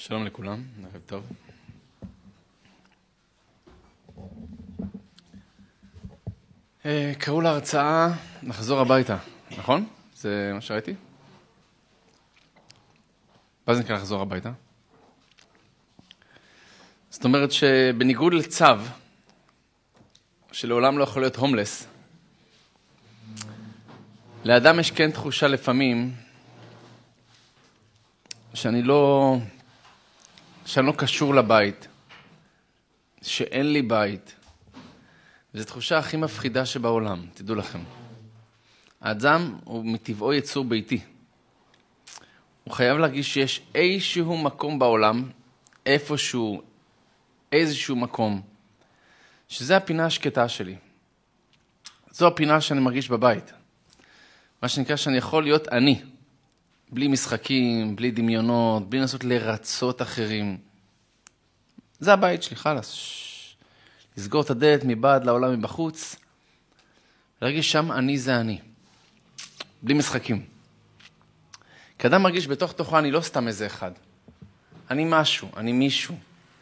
שלום לכולם, ערב טוב. קראו להרצאה לחזור הביתה, נכון? זה מה שראיתי? מה זה נקרא לחזור הביתה? זאת אומרת שבניגוד לצו, שלעולם לא יכול להיות הומלס, לאדם יש כן תחושה לפעמים שאני לא קשור לבית, שאין לי בית. וזו תחושה הכי מפחידה שבעולם, תדעו לכם. האדם הוא מטבעו יצור ביתי. הוא חייב להרגיש שיש איזשהו מקום בעולם, איפשהו, איזשהו מקום, שזה הפינה השקטה שלי. זו הפינה שאני מרגיש בבית. מה שנקרא שאני יכול להיות אני. בלי משחקים, בלי דמיונות, בלי לנסות לרצות אחרים. זה הבית שלי, חלס. לסגור את הדלת מבעד לעולם מבחוץ. להרגיש שם אני זה אני. בלי משחקים. כאדם מרגיש בתוך תוכו אני לא סתם איזה אחד. אני משהו, אני מישהו.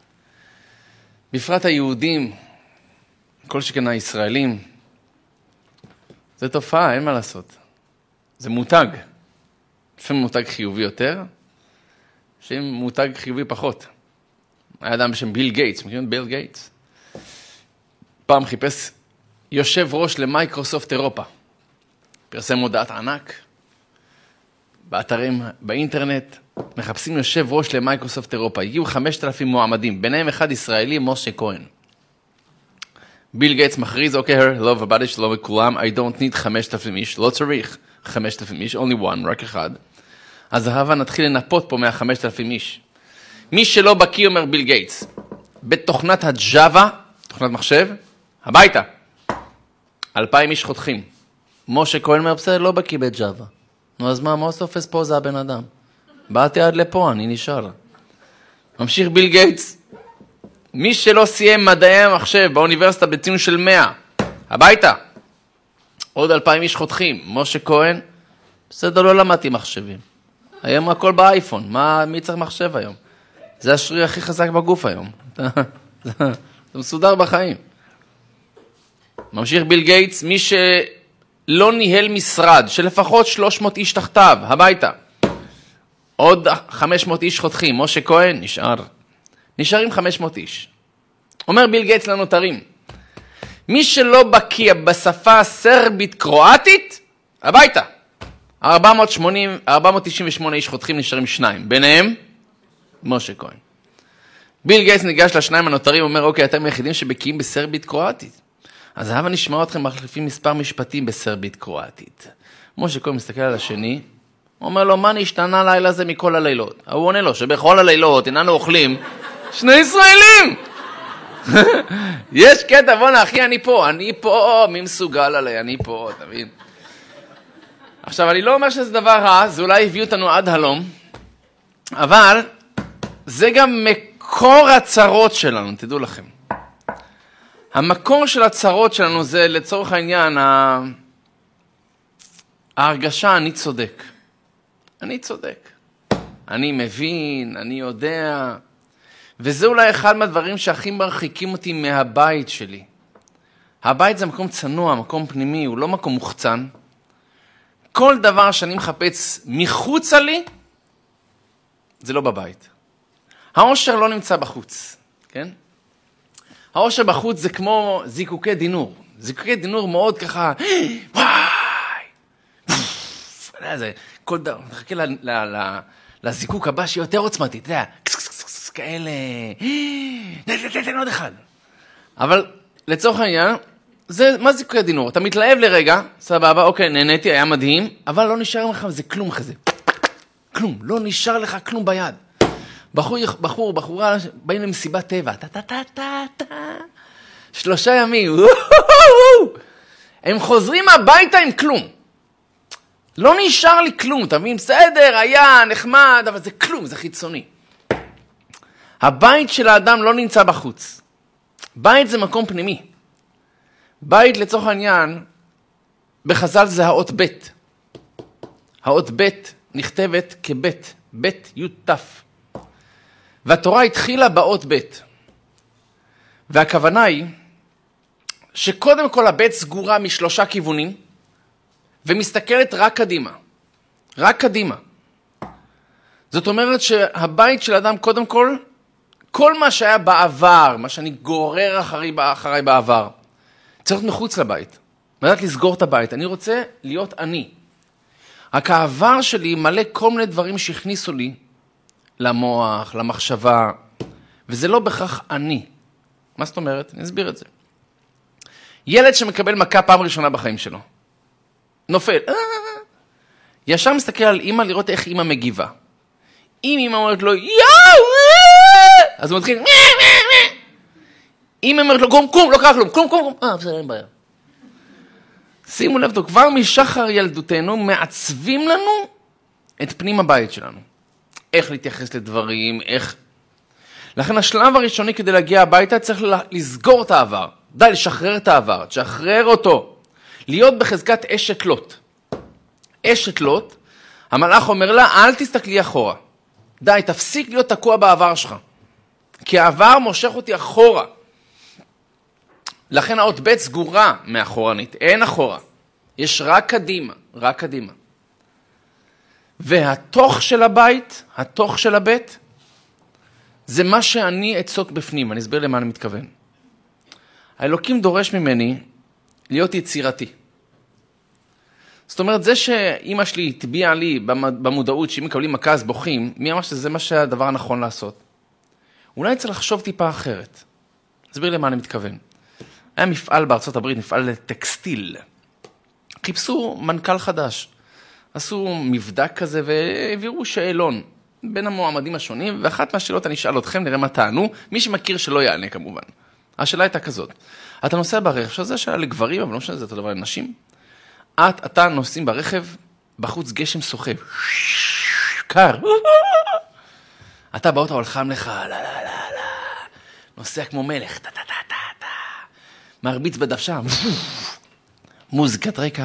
בפרט היהודים, כל שכן הישראלים, זה תופעה, אין מה לעשות. זה מותג. לפעמים מותג חיובי יותר, לפעמים מותג חיובי פחות. היה אדם בשם ביל גייטס, מכירים ביל גייטס? פעם חיפש יושב ראש למייקרוסופט אירופה. פרסם מודעת ענק, באתרים, באינטרנט, מחפשים יושב ראש למייקרוסופט אירופה. הגיעו 5,000 מועמדים, ביניהם אחד ישראלי, משה כהן. ביל גייטס מכריז, אוקיי, לא ובאדי שלום וכולם, I don't need 5,000 איש, לא צריך 5,000 איש, only one, רק אחד. אז הבה נתחיל לנפות פה 5,000 איש. מי שלא בקיא, אומר ביל גייטס, בתוכנת הג'אווה, תוכנת מחשב, הביתה. 2,000 איש חותכים. משה כהן אומר, בסדר, לא בקיא בג'אווה. נו, אז מה סופס פה זה הבן אדם? באתי עד לפה, אני נשאר. ממשיך ביל גייטס, מי שלא סיים מדעי המחשב באוניברסיטה בציון של 100, הביתה. עוד 2,000 איש חותכים. משה כהן, בסדר, לא למדתי מחשבים. היום הכל באייפון. מי צריך מחשב היום? זה השריר הכי חזק בגוף היום. זה מסודר בחיים. ממשיך ביל גייטס, מי שלא ניהל משרד, שלפחות 300 איש תחתיו, הביתה. עוד 500 איש חותכים. משה כהן נשארים 500 איש. אומר ביל גייטס לנותרים, מי שלא בקיא בשפה הסרבית קרואטית, הביתה. 498 איש חותכים, נשארים 2. ביניהם, משה כהן. ביל גייטס ניגש לשניים הנותרים, אומר, אוקיי, אתם היחידים שבקיאים בסרבית קרואטית. אז הבה נשמע אתכם מחליפים מספר משפטים בסרבית קרואטית. משה כהן מסתכל על השני, הוא אומר לו, מה נשתנה לילה זה מכל הלילות? הוא עונה לו, שבכל הלילות איננו אוכלים 2 ישראלים. יש קטע, בוא אחי, אני פה, מי מסוגל עליי, אני פה, תבין. עכשיו, אני לא אומר שזה דבר רע, זה אולי הביא אותנו עד הלום, אבל זה גם מקור הצרות שלנו, תדעו לכם. המקור של הצרות שלנו זה לצורך העניין, ההרגשה אני צודק. אני צודק. אני מבין, אני יודע. וזה אולי אחד מהדברים שהכי מרחיקים אותי מהבית שלי. הבית זה מקום צנוע, מקום פנימי, הוא לא מקום מוחצן. כל דבר שאני מחפש מחוצה לי, זה לא בבית. האושר לא נמצא בחוץ, כן? האושר בחוץ זה כמו זיקוקי דינור. זיקוקי דינור מאוד ככה, וואי! זה כל דבר, נחכה לזיקוק הבא שיהיה יותר עוצמתי, אתה יודע, כאלה, תן עוד אחד. אבל לצורך העניין, מה זיקוקי הדינור? אתה מתלהב לרגע, סבבה, אוקיי, נהניתי, היה מדהים, אבל לא נשאר לך זה כלום כזה. כלום, לא נשאר לך כלום ביד. בחורה, באים למסיבת טבע, 3 ימים, הם חוזרים הביתה עם כלום. לא נשאר לי כלום, אתה מבין? בסדר, היה נחמד, אבל זה כלום, זה חיצוני. הבית של האדם לא נמצא בחוץ. בית זה מקום פנימי. בית לצורך העניין, בחז"ל זה האות בית. האות בית נכתבת כבית, בית י' ת'. והתורה התחילה באות ב'. והכוונה היא שקודם כל הבית סגורה משלושה כיוונים, ומסתכלת רק קדימה. רק קדימה. זאת אומרת שהבית של האדם קודם כל מה שהיה בעבר, מה שאני גורר אחריי בעבר, צריך להיות מחוץ לבית. לדעת לסגור את הבית. אני רוצה להיות אני. רק העבר שלי מלא כל מיני דברים שהכניסו לי למוח, למחשבה, וזה לא בכך אני. מה זאת אומרת? אני אסביר את זה. ילד שמקבל מכה פעם ראשונה בחיים שלו. נופל. ישר מסתכל על אמא לראות איך אמא מגיבה. אם אמא אומרת לו, יאו! אז הוא מתחיל, אמא אומרת לו, קום, לא קרה כלום, קום. בסדר, אין בעיה. שימו לב, כבר משחר ילדותנו מעצבים לנו את פנים הבית שלנו. איך להתייחס לדברים, איך... לכן השלב הראשוני כדי להגיע הביתה צריך לסגור את העבר. די, לשחרר את העבר, תשחרר אותו. להיות בחזקת אשת לוט. אשת לוט, המלאך אומר לה, אל תסתכלי אחורה. די, תפסיק להיות תקוע בעבר שלך. כי העבר מושך אותי אחורה. לכן האות ב' סגורה מאחורנית, אין אחורה. יש רק קדימה, רק קדימה. והתוך של הבית, התוך של הבית, זה מה שאני אצוק בפנים. אני אסביר למה אני מתכוון. האלוקים דורש ממני להיות יצירתי. זאת אומרת, זה שאמא שלי התביעה לי במודעות שאם מקבלים מכה אז בוכים, מי אמר שזה מה שהדבר הנכון לעשות? אולי צריך לחשוב טיפה אחרת. אסביר למה אני מתכוון. היה מפעל בארצות הברית, מפעל לטקסטיל. חיפשו מנכ"ל חדש. עשו מבדק כזה והעבירו שאלון בין המועמדים השונים, ואחת מהשאלות אני אשאל אתכם, נראה מה טענו, מי שמכיר שלא יענה כמובן. השאלה הייתה כזאת, אתה נוסע ברכב, שזה שאלה לגברים, אבל לא משנה, זה אותו דבר לנשים. אתה נוסעים ברכב, בחוץ גשם סוחב, קר. אתה באוטו הולחם לך, נוסע כמו מלך, מרביץ בדוושה, מוזיקת רקע,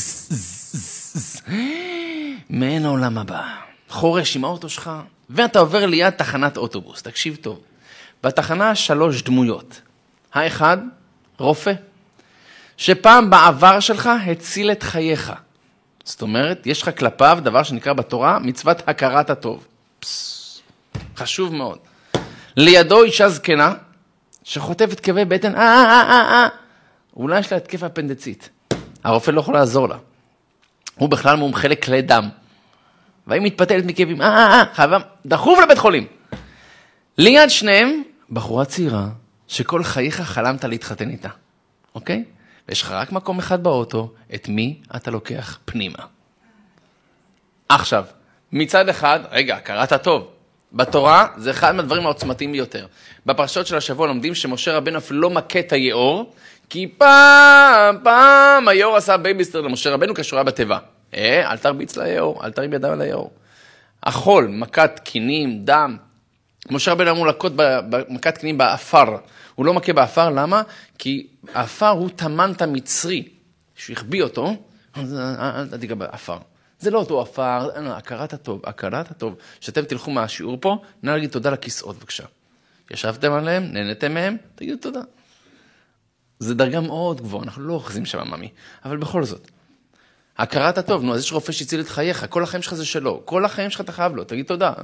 מעין העולם הבא. חורש עם האוטו שלך, ואתה עובר ליד תחנת אוטובוס. תקשיב טוב. בתחנה 3 דמויות. האחד, רופא, שפעם בעבר שלך הציל את חייך. זאת אומרת, יש לך כלפיו דבר שנקרא בתורה מצוות הכרת הטוב. חשוב מאוד. לידו אישה זקנה, שחוטפת כאבי בטן, אולי יש לה התקף אפנדצית. הרופא לא יכול לעזור לה. הוא בכלל מומחה לכלי דם. והיא מתפתלת מכאבים, חייבה, דחוף לבית חולים. ליד שניהם, בחורה צעירה, שכל חייך חלמת להתחתן איתה. אוקיי? ויש לך רק מקום אחד באוטו, את מי אתה לוקח פנימה. עכשיו, מצד אחד, רגע, קראת טוב. בתורה זה אחד מהדברים העוצמתיים ביותר. בפרשות של השבוע לומדים שמשה רבנו אפילו לא מכה את היאור, כי פעם היאור עשה בייביסטר למשה רבנו כשהוא היה בטבע. אל תרביץ ליאור, אל תרים ידם על היאור. החול, מכת קינים, דם. משה רבנו אמור לקות במכת קינים באפר. הוא לא מכה באפר, למה? כי האפר הוא תמנת מצרי. שהוא החביא אותו, אל תיגע באפר. זה לא אותו אפר, הכרת הטוב, הכרת הטוב. שאתם תלכו מהשיעור פה, נא להגיד תודה לכיסאות, בבקשה. ישבתם עליהם, נהנתם מהם, תגידו תודה. זה דרגה מאוד גבוהה, אנחנו לא אוחזים שם ממי, אבל בכל זאת. הכרת הטוב, נו, אז יש רופא שהציל את חייך, כל החיים שלך זה שלו, כל החיים שלך אתה חייב לו, תגיד תודה.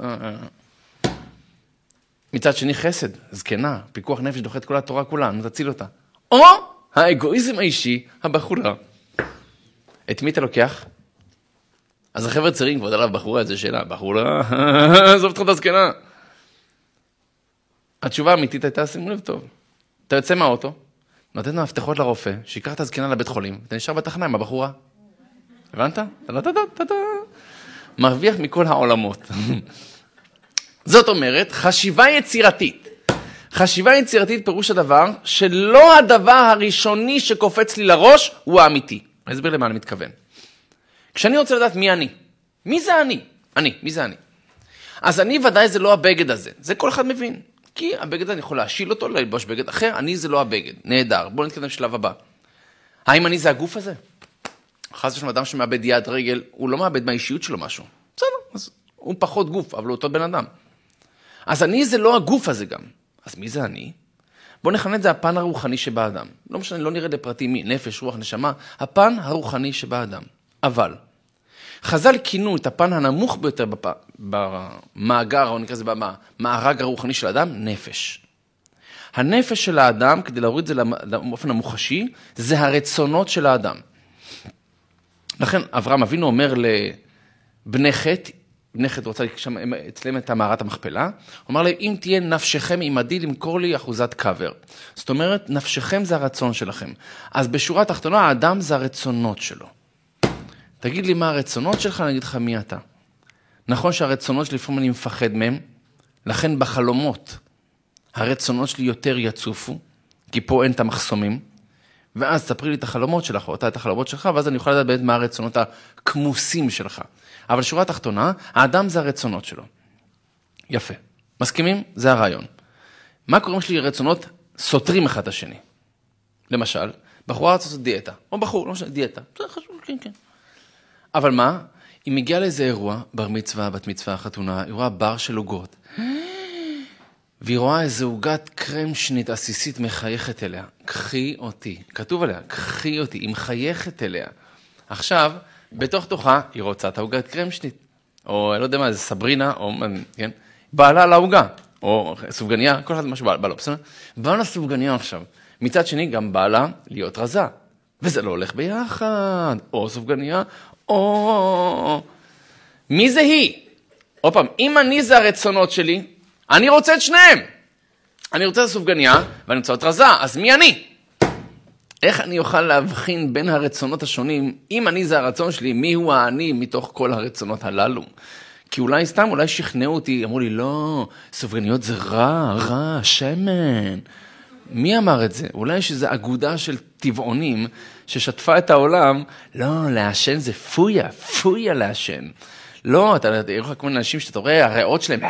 מצד שני חסד, זקנה, פיקוח נפש דוחה את כל התורה כולה, נו תציל אותה. או האגואיזם האישי, הבחורה. את מי אתה לוקח? אז החבר'ה צעירים כבר עליו בחורה, איזה שאלה, בחורה, עזוב אותך את הזקנה. התשובה האמיתית הייתה, שימו לב טוב. אתה יוצא מהאוטו, נותן המפתחות לרופא, שיקח את הזקנה לבית חולים, אתה נשאר בתחנה עם הבחורה. הבנת? מרוויח מכל העולמות. זאת אומרת, חשיבה יצירתית. חשיבה יצירתית פירוש הדבר, שלא הדבר הראשוני שקופץ לי לראש הוא האמיתי. אני אסביר למה אני מתכוון. כשאני רוצה לדעת מי אני, מי זה אני? מי זה אני? אז אני ודאי זה לא הבגד הזה, זה כל אחד מבין. כי הבגד הזה אני יכול להשיל אותו, ללבוש בגד אחר, אני זה לא הבגד, נהדר. בואו נתקדם לשלב הבא. האם אני זה הגוף הזה? חס ושלום אדם שמאבד יד רגל, הוא לא מאבד מהאישיות שלו משהו. בסדר, אז הוא פחות גוף, אבל הוא אותו בן אדם. אז אני זה לא הגוף הזה גם. אז מי זה אני? בוא נכנה את זה הפן הרוחני שבאדם. לא משנה, לא נראה לפרטים מי, נפש, רוח, נשמה, הפן הרוחני שבאדם. אבל, חז"ל כינו את הפן הנמוך ביותר במאגר, או נקרא זה במארג הרוחני של האדם, נפש. הנפש של האדם, כדי להוריד את זה לאופן המוחשי, זה הרצונות של האדם. לכן אברהם אבינו אומר לבני חטא, בני חטא רוצה אצלם את מערת המכפלה, הוא אמר להם, אם תהיה נפשכם עמדי למכור לי אחוזת קבר. זאת אומרת, נפשכם זה הרצון שלכם. אז בשורה התחתונה, האדם זה הרצונות שלו. תגיד לי מה הרצונות שלך, אני אגיד לך מי אתה. נכון שהרצונות שלי לפעמים אני מפחד מהם, לכן בחלומות הרצונות שלי יותר יצופו, כי פה אין את המחסומים, ואז תספרי לי את החלומות שלך, או את החלומות שלך, ואז אני יכול לדעת באמת מה הרצונות הכמוסים שלך. אבל שורה התחתונה, האדם זה הרצונות שלו. יפה. מסכימים? זה הרעיון. מה קורה אם יש לי רצונות סותרים אחד את השני? למשל, בחורה רוצה לעשות דיאטה, או בחור, לא משנה, דיאטה. זה חשוב, כן, כן. אבל מה? היא מגיעה לאיזה אירוע, בר מצווה, בת מצווה, חתונה, היא רואה בר של עוגות. והיא רואה איזו עוגת קרם שנית עסיסית מחייכת אליה. קחי אותי. כתוב עליה, קחי אותי. היא מחייכת אליה. עכשיו, בתוך תוכה, היא רוצה את העוגת קרם שנית. או, לא יודע מה, זה סברינה, או, כן? בעלה לעוגה. או סופגניה, כל אחד משהו בעלה, בסדר? בעלה סופגניה עכשיו. מצד שני, גם בעלה להיות רזה. וזה לא הולך ביחד. או סופגניה, או... מי זה היא? עוד פעם, אם אני זה הרצונות שלי, אני רוצה את שניהם. אני רוצה את הסופגניה, ואני רוצה את רזה, אז מי אני? איך אני אוכל להבחין בין הרצונות השונים, אם אני זה הרצון שלי, מי הוא האני מתוך כל הרצונות הללו? כי אולי סתם, אולי שכנעו אותי, אמרו לי, לא, סופגניות זה רע, שמן. מי אמר את זה? אולי שזה אגודה של טבעונים, ששטפה את העולם, לא, לעשן זה פויה לעשן. לא, אתה רואה כמו אנשים שאתה רואה, הריאות שלהם,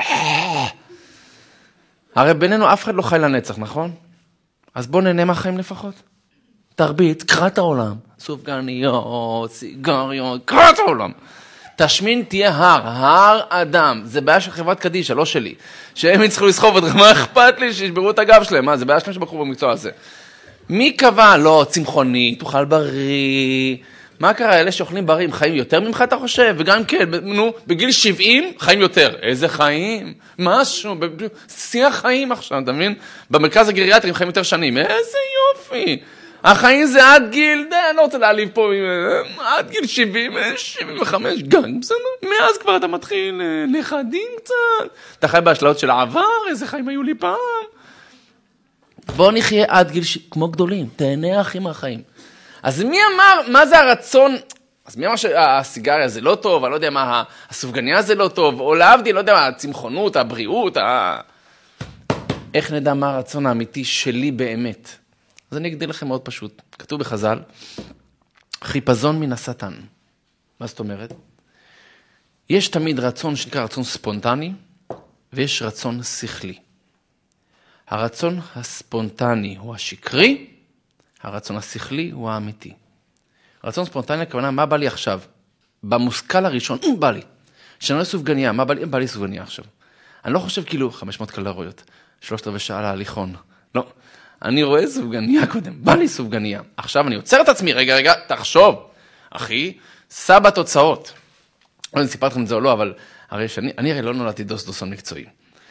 הרי בינינו אף אחד לא חי לנצח, נכון? אז בוא נהנה מהחיים לפחות. תרבית, קרא את העולם. סופגניות, סיגריות, קרא את העולם. תשמין תהיה הר אדם. זה בעיה של חברת קדישה, לא שלי. שהם יצטרכו לסחוב אותך, מה אכפת לי שישברו את הגב שלהם? מה, זה בעיה שלהם שבחרו במקצוע הזה. מי קבע? לא, צמחוני, תאכל בריא. מה קרה? אלה שאוכלים בריא, חיים יותר ממך אתה חושב? וגם כן, בגיל 70 חיים יותר. איזה חיים? משהו, שיח חיים עכשיו, אתה מבין? במרכז הגריאטרי חיים יותר שנים. איזה יופי. החיים זה עד גיל, אני לא רוצה להעליב פה, עד גיל 70, 75 גג, בסדר? מאז כבר אתה מתחיל לחדים קצת. אתה חי בהשלאות של העבר, איזה חיים היו לי פעם. בוא נחיה עד גיל, כמו גדולים, תהנה אחי מהחיים. אז מי אמר, מה זה הרצון? אז מי אמר שהסיגריה זה לא טוב, אני לא יודע מה, הסופגניה זה לא טוב, או להבדיל, לא יודע מה, הצמחונות, הבריאות, איך נדע מה הרצון האמיתי שלי באמת? אז אני אגדיר לכם מאוד פשוט. כתוב בחז"ל, חיפזון מן השטן. מה זאת אומרת? יש תמיד רצון שנקרא רצון ספונטני, ויש רצון שכלי. הרצון הספונטני הוא השקרי, הרצון השכלי הוא האמיתי. רצון ספונטני, הכוונה, מה בא לי עכשיו? במושכל הראשון, בא לי. שאני לא סופגניה, מה בא לי? בא לי סופגניה עכשיו. אני לא חושב כאילו 500 קלוריות, 3/4 שעה להליכון. לא. אני רואה סופגניה קודם, בא לי סופגניה. עכשיו אני עוצר את עצמי, רגע, תחשוב. אחי, סע בתוצאות. אני סיפרתי לכם את זה או לא, אבל אני הרי לא נולדתי דוסון מקצועי.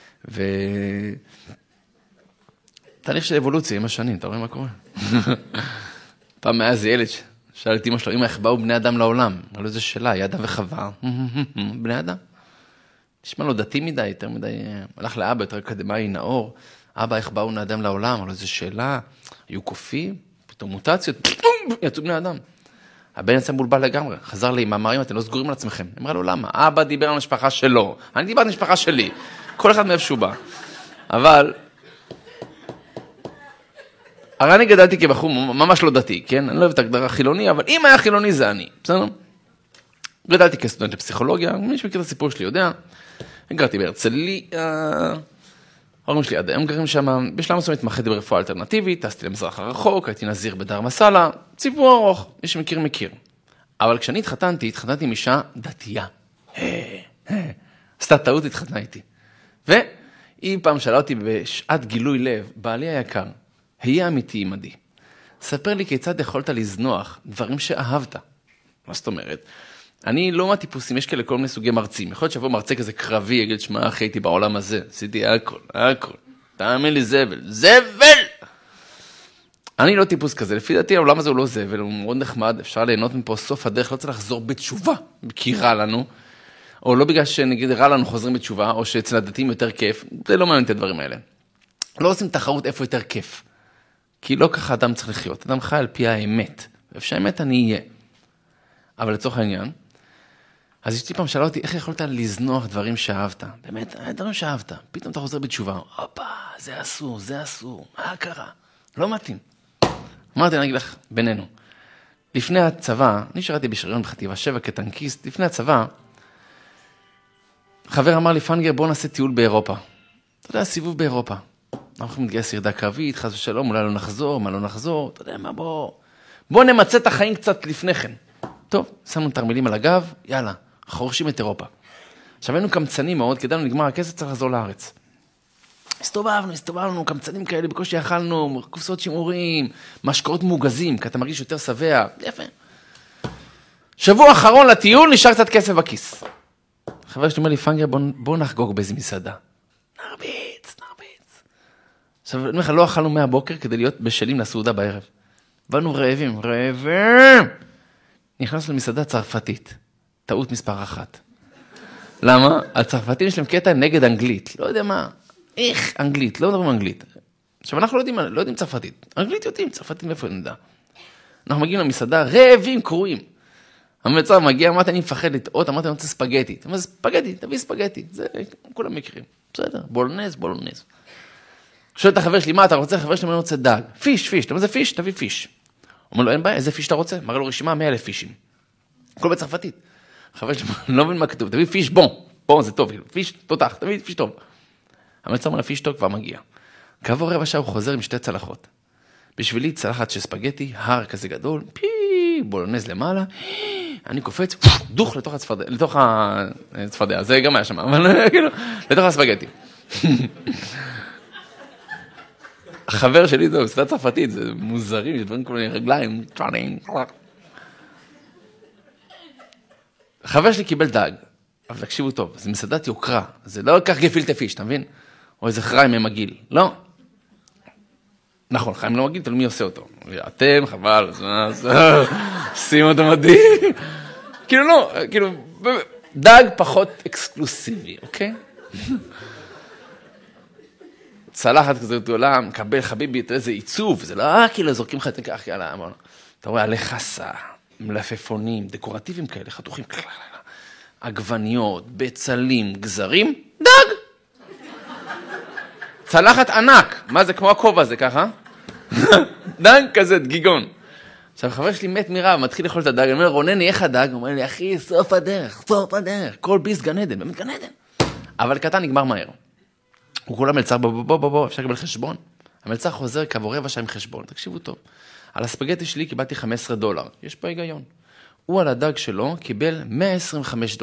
תהליך של אבולוציה עם השנים, אתה רואה מה קורה? פעם היה איזה ילד שאל את אמא שלו, אמא, איך באו בני אדם לעולם? אמר לו, איזה שאלה, היא אדם וחווה. בני אדם. נשמע לו דתי מדי, יותר מדי, הלך לאבא, יותר אקדמאי, נאור. אבא, איך באו בני אדם לעולם? אמר לו, איזה שאלה, היו קופים, פתאום מוטציות, יצאו בני אדם. הבן יצא מולבל לגמרי, חזר לי, מאמרים, אתם לא סגורים על עצמכם. אמרה לו, למה? אבא דיבר על המשפחה שלו, אני דיבר על המשפחה שלי. כל אחד מאיפה שהוא בא. אבל הרי אני גדלתי כבחור ממש לא דתי, כן? אני לא אוהב את ההגדרה חילוני, אבל אם היה חילוני זה אני, בסדר? גדלתי כסטודנט לפסיכולוגיה, מי שמכיר את הסיפור שלי יודע. גרתי בהרצליה, ההורים שלי עד היום גרים שם, בשלב מסוים התמחיתי ברפואה אלטרנטיבית, טסתי למזרח הרחוק, הייתי נזיר בדר מסאלה, סיפור ארוך, מי שמכיר מכיר. אבל כשאני התחתנתי עם אישה דתייה. עשתה טעות, התחתנה איתי. היא פעם שאלה אותי בשעת גילוי לב, בעלי היקר, היה אמיתי עמדי. ספר לי כיצד יכולת לזנוח דברים שאהבת. מה זאת אומרת? אני לא מהטיפוסים, יש כאלה כל מיני סוגי מרצים. יכול להיות שבוא מרצה כזה קרבי, יגיד, שמה, אחי, הייתי בעולם הזה. עשיתי הכל. תאמין לי זבל! אני לא טיפוס כזה. לפי דעתי, העולם הזה הוא לא זבל, הוא מאוד נחמד, אפשר ליהנות מפה סוף הדרך, לא צריך לחזור בתשובה, כי רע לנו, או לא בגלל שנגיד רע לנו חוזרים בתשובה, או שאצל הדתיים יותר כיף, זה לא מעניין את הדברים האלה. לא עושים תחרות איפה יותר כיף. כי לא ככה אדם צריך לחיות. אדם חי על פי האמת. ואיפה האמת אני אהיה. אבל לצורך העניין, אז אשתי פעם שאלה אותי, איך יכולת לזנוח דברים שאהבת? באמת, דברים שאהבת. פתאום אתה חוזר בתשובה. הופה, זה אסור. מה קרה? לא מתאים. אמרתי, אני אגיד לך, בינינו. לפני הצבא, אני שרתי בשריון בחטיבה 7 כטנקיסט, לפני הצבא, חבר אמר לי, פנגר, בוא נעשה טיול באירופה. אתה יודע, סיבוב באירופה. אנחנו יכולים להתגייס ירדה קרבית, חס ושלום, אולי לא נחזור, מה לא נחזור, אתה יודע מה, בוא נמצא את החיים קצת לפני כן. טוב, שמנו תרמילים על הגב, יאללה, חורשים את אירופה. עכשיו היינו קמצנים מאוד, כדאנו נגמר הכסף, צריך לחזור לארץ. הסתובבנו, קמצנים כאלה, בקושי אכלנו, קופסות שימורים, משקאות מוגזים, כי אתה מרגיש יותר שבע, יפה. שבוע אחרון לטיול, נשאר קצת כסף בכיס. חבר שלי אומר לי, פנגר, בוא נחגוג באיזה מסעדה. נרביץ. עכשיו, אני אומר לך, לא אכלנו מהבוקר כדי להיות בשלים לסעודה בערב. באנו רעבים. נכנסנו למסעדה צרפתית. טעות מספר 1. למה? הצרפתים יש להם קטע נגד אנגלית. לא יודע מה. איך אנגלית? לא מדברים אנגלית. עכשיו, אנחנו לא יודעים צרפתית. אנגלית יודעים, צרפתית מאיפה נדע. אנחנו מגיעים למסעדה, רעבים, קרועים. המלצר מגיע, אמרתי, אני מפחד לטעות, אמרתי, אני רוצה ספגטי. אתה אומר, ספגטי, תביא ספגטי. זה כולם מכירים. בסדר, בולונז. שואל את החבר שלי, מה אתה רוצה? החבר שלי אומר, אני רוצה דג. פיש. אתה אומר, זה פיש? תביא פיש. הוא אומר לו, אין בעיה, איזה פיש אתה רוצה? מראה לו רשימה 100,000 פישים. הכל בצרפתית. החבר שלי לא מבין מה כתוב, תביא פיש בון זה טוב, פיש תותח, תביא פיש טוב. המלצר אומר, פיש טוב כבר מגיע. כעבור רבע שעה הוא חוזר עם 2 צלחות. בשבילי צלחת של ספגטי, הר כזה גדול, בולונז למעלה, אני קופץ, דוך לתוך הצפרדע, זה גם היה שם, אבל לתוך הספגטי. החבר שלי זה מסעדה צרפתית, זה מוזרים, יש דברים כמו רגליים. החבר שלי קיבל דג, אבל תקשיבו טוב, זה מסעדת יוקרה, זה לא כך גפילטה פיש, אתה מבין? או איזה חיים ממגיל, לא. נכון, חיים לא מגיל, תלוי מי עושה אותו. אתם, חבל, שים אותו מדהים. כאילו לא, דג פחות אקסקלוסיבי, אוקיי? צלחת כזאת גדולה, מקבל חביבי, תראה, זה עיצוב, זה לא כאילו זורקים לך את זה כך, יאללה, אתה רואה עלי חסה, מלפפונים, דקורטיביים כאלה, חתוכים, עגבניות, בצלים, גזרים, דג! צלחת ענק, מה זה כמו הכובע הזה ככה? דג כזה, דגיגון. עכשיו חבר שלי מת מרעב, מתחיל לאכול את הדג, אני אומר, רונן, איך הדג? הוא אומר לי, אחי, סוף הדרך, כל ביס גן עדן, באמת גן עדן. אבל קטן נגמר מהר. הוא כולה מלצר, בוא, אפשר לקבל חשבון. המלצר חוזר כעבור רבע שעה עם חשבון, תקשיבו טוב. על הספגטי שלי קיבלתי $15. יש פה היגיון. הוא על הדג שלו קיבל $125.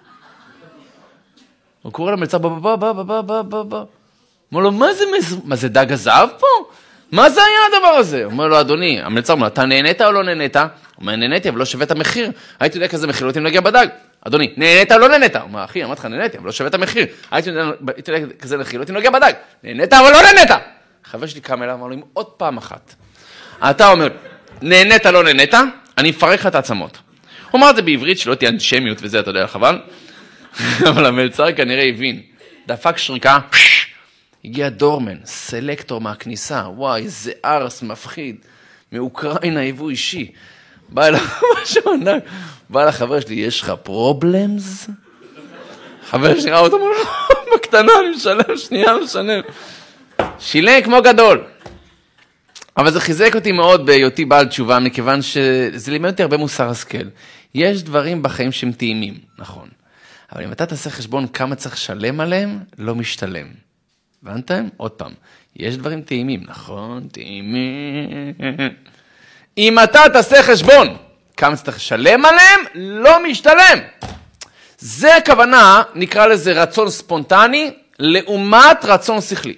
הוא קורא למלצר, בוא. אומר לו, מה זה דג הזהב פה? מה זה היה הדבר הזה? אומר לו, אדוני, המלצר אומר, אתה נהנית או לא נהנית? הוא אומר, נהניתי, אבל לא שווה את המחיר. הייתי יודע כזה מחיר, לא הייתי נגיע בדג. אדוני, נהנית או לא נהנית? הוא אומר, אחי, אמרתי לך, נהניתי, אבל לא שווה את המחיר. הייתי יודע כזה מחיר, לא הייתי נגיע בדג. נהנית אבל לא נהנית. חבר שלי קם אליו, אמר לו, עוד פעם אחת. אתה אומר, נהנית לא נהנית? אני מפרק לך את העצמות. הוא אמר את זה בעברית, שלא תהיה אנטישמיות וזה, אתה יודע, חבל. אבל המלצר כנראה הבין. דפק שריקה, הגיע דורמן, סלקטור מהכניסה, וואי, איזה ארס מפחיד, מאוקראינה, היוו אישי. בא אליו, משהו ענק, בא לחבר שלי, יש לך פרובלמס? חבר שלי ראה אותו, בקטנה, אני משלם, שנייה משלם. שילם כמו גדול. אבל זה חיזק אותי מאוד בהיותי בעל תשובה, מכיוון שזה לימד אותי הרבה מוסר השכל. יש דברים בחיים שהם טעימים, נכון. אבל אם אתה תעשה חשבון כמה צריך לשלם עליהם, לא משתלם. הבנתם? עוד פעם. יש דברים טעימים, נכון? טעימים. אם אתה תעשה חשבון כמה צריך לשלם עליהם, לא משתלם. זה הכוונה, נקרא לזה רצון ספונטני, לעומת רצון שכלי.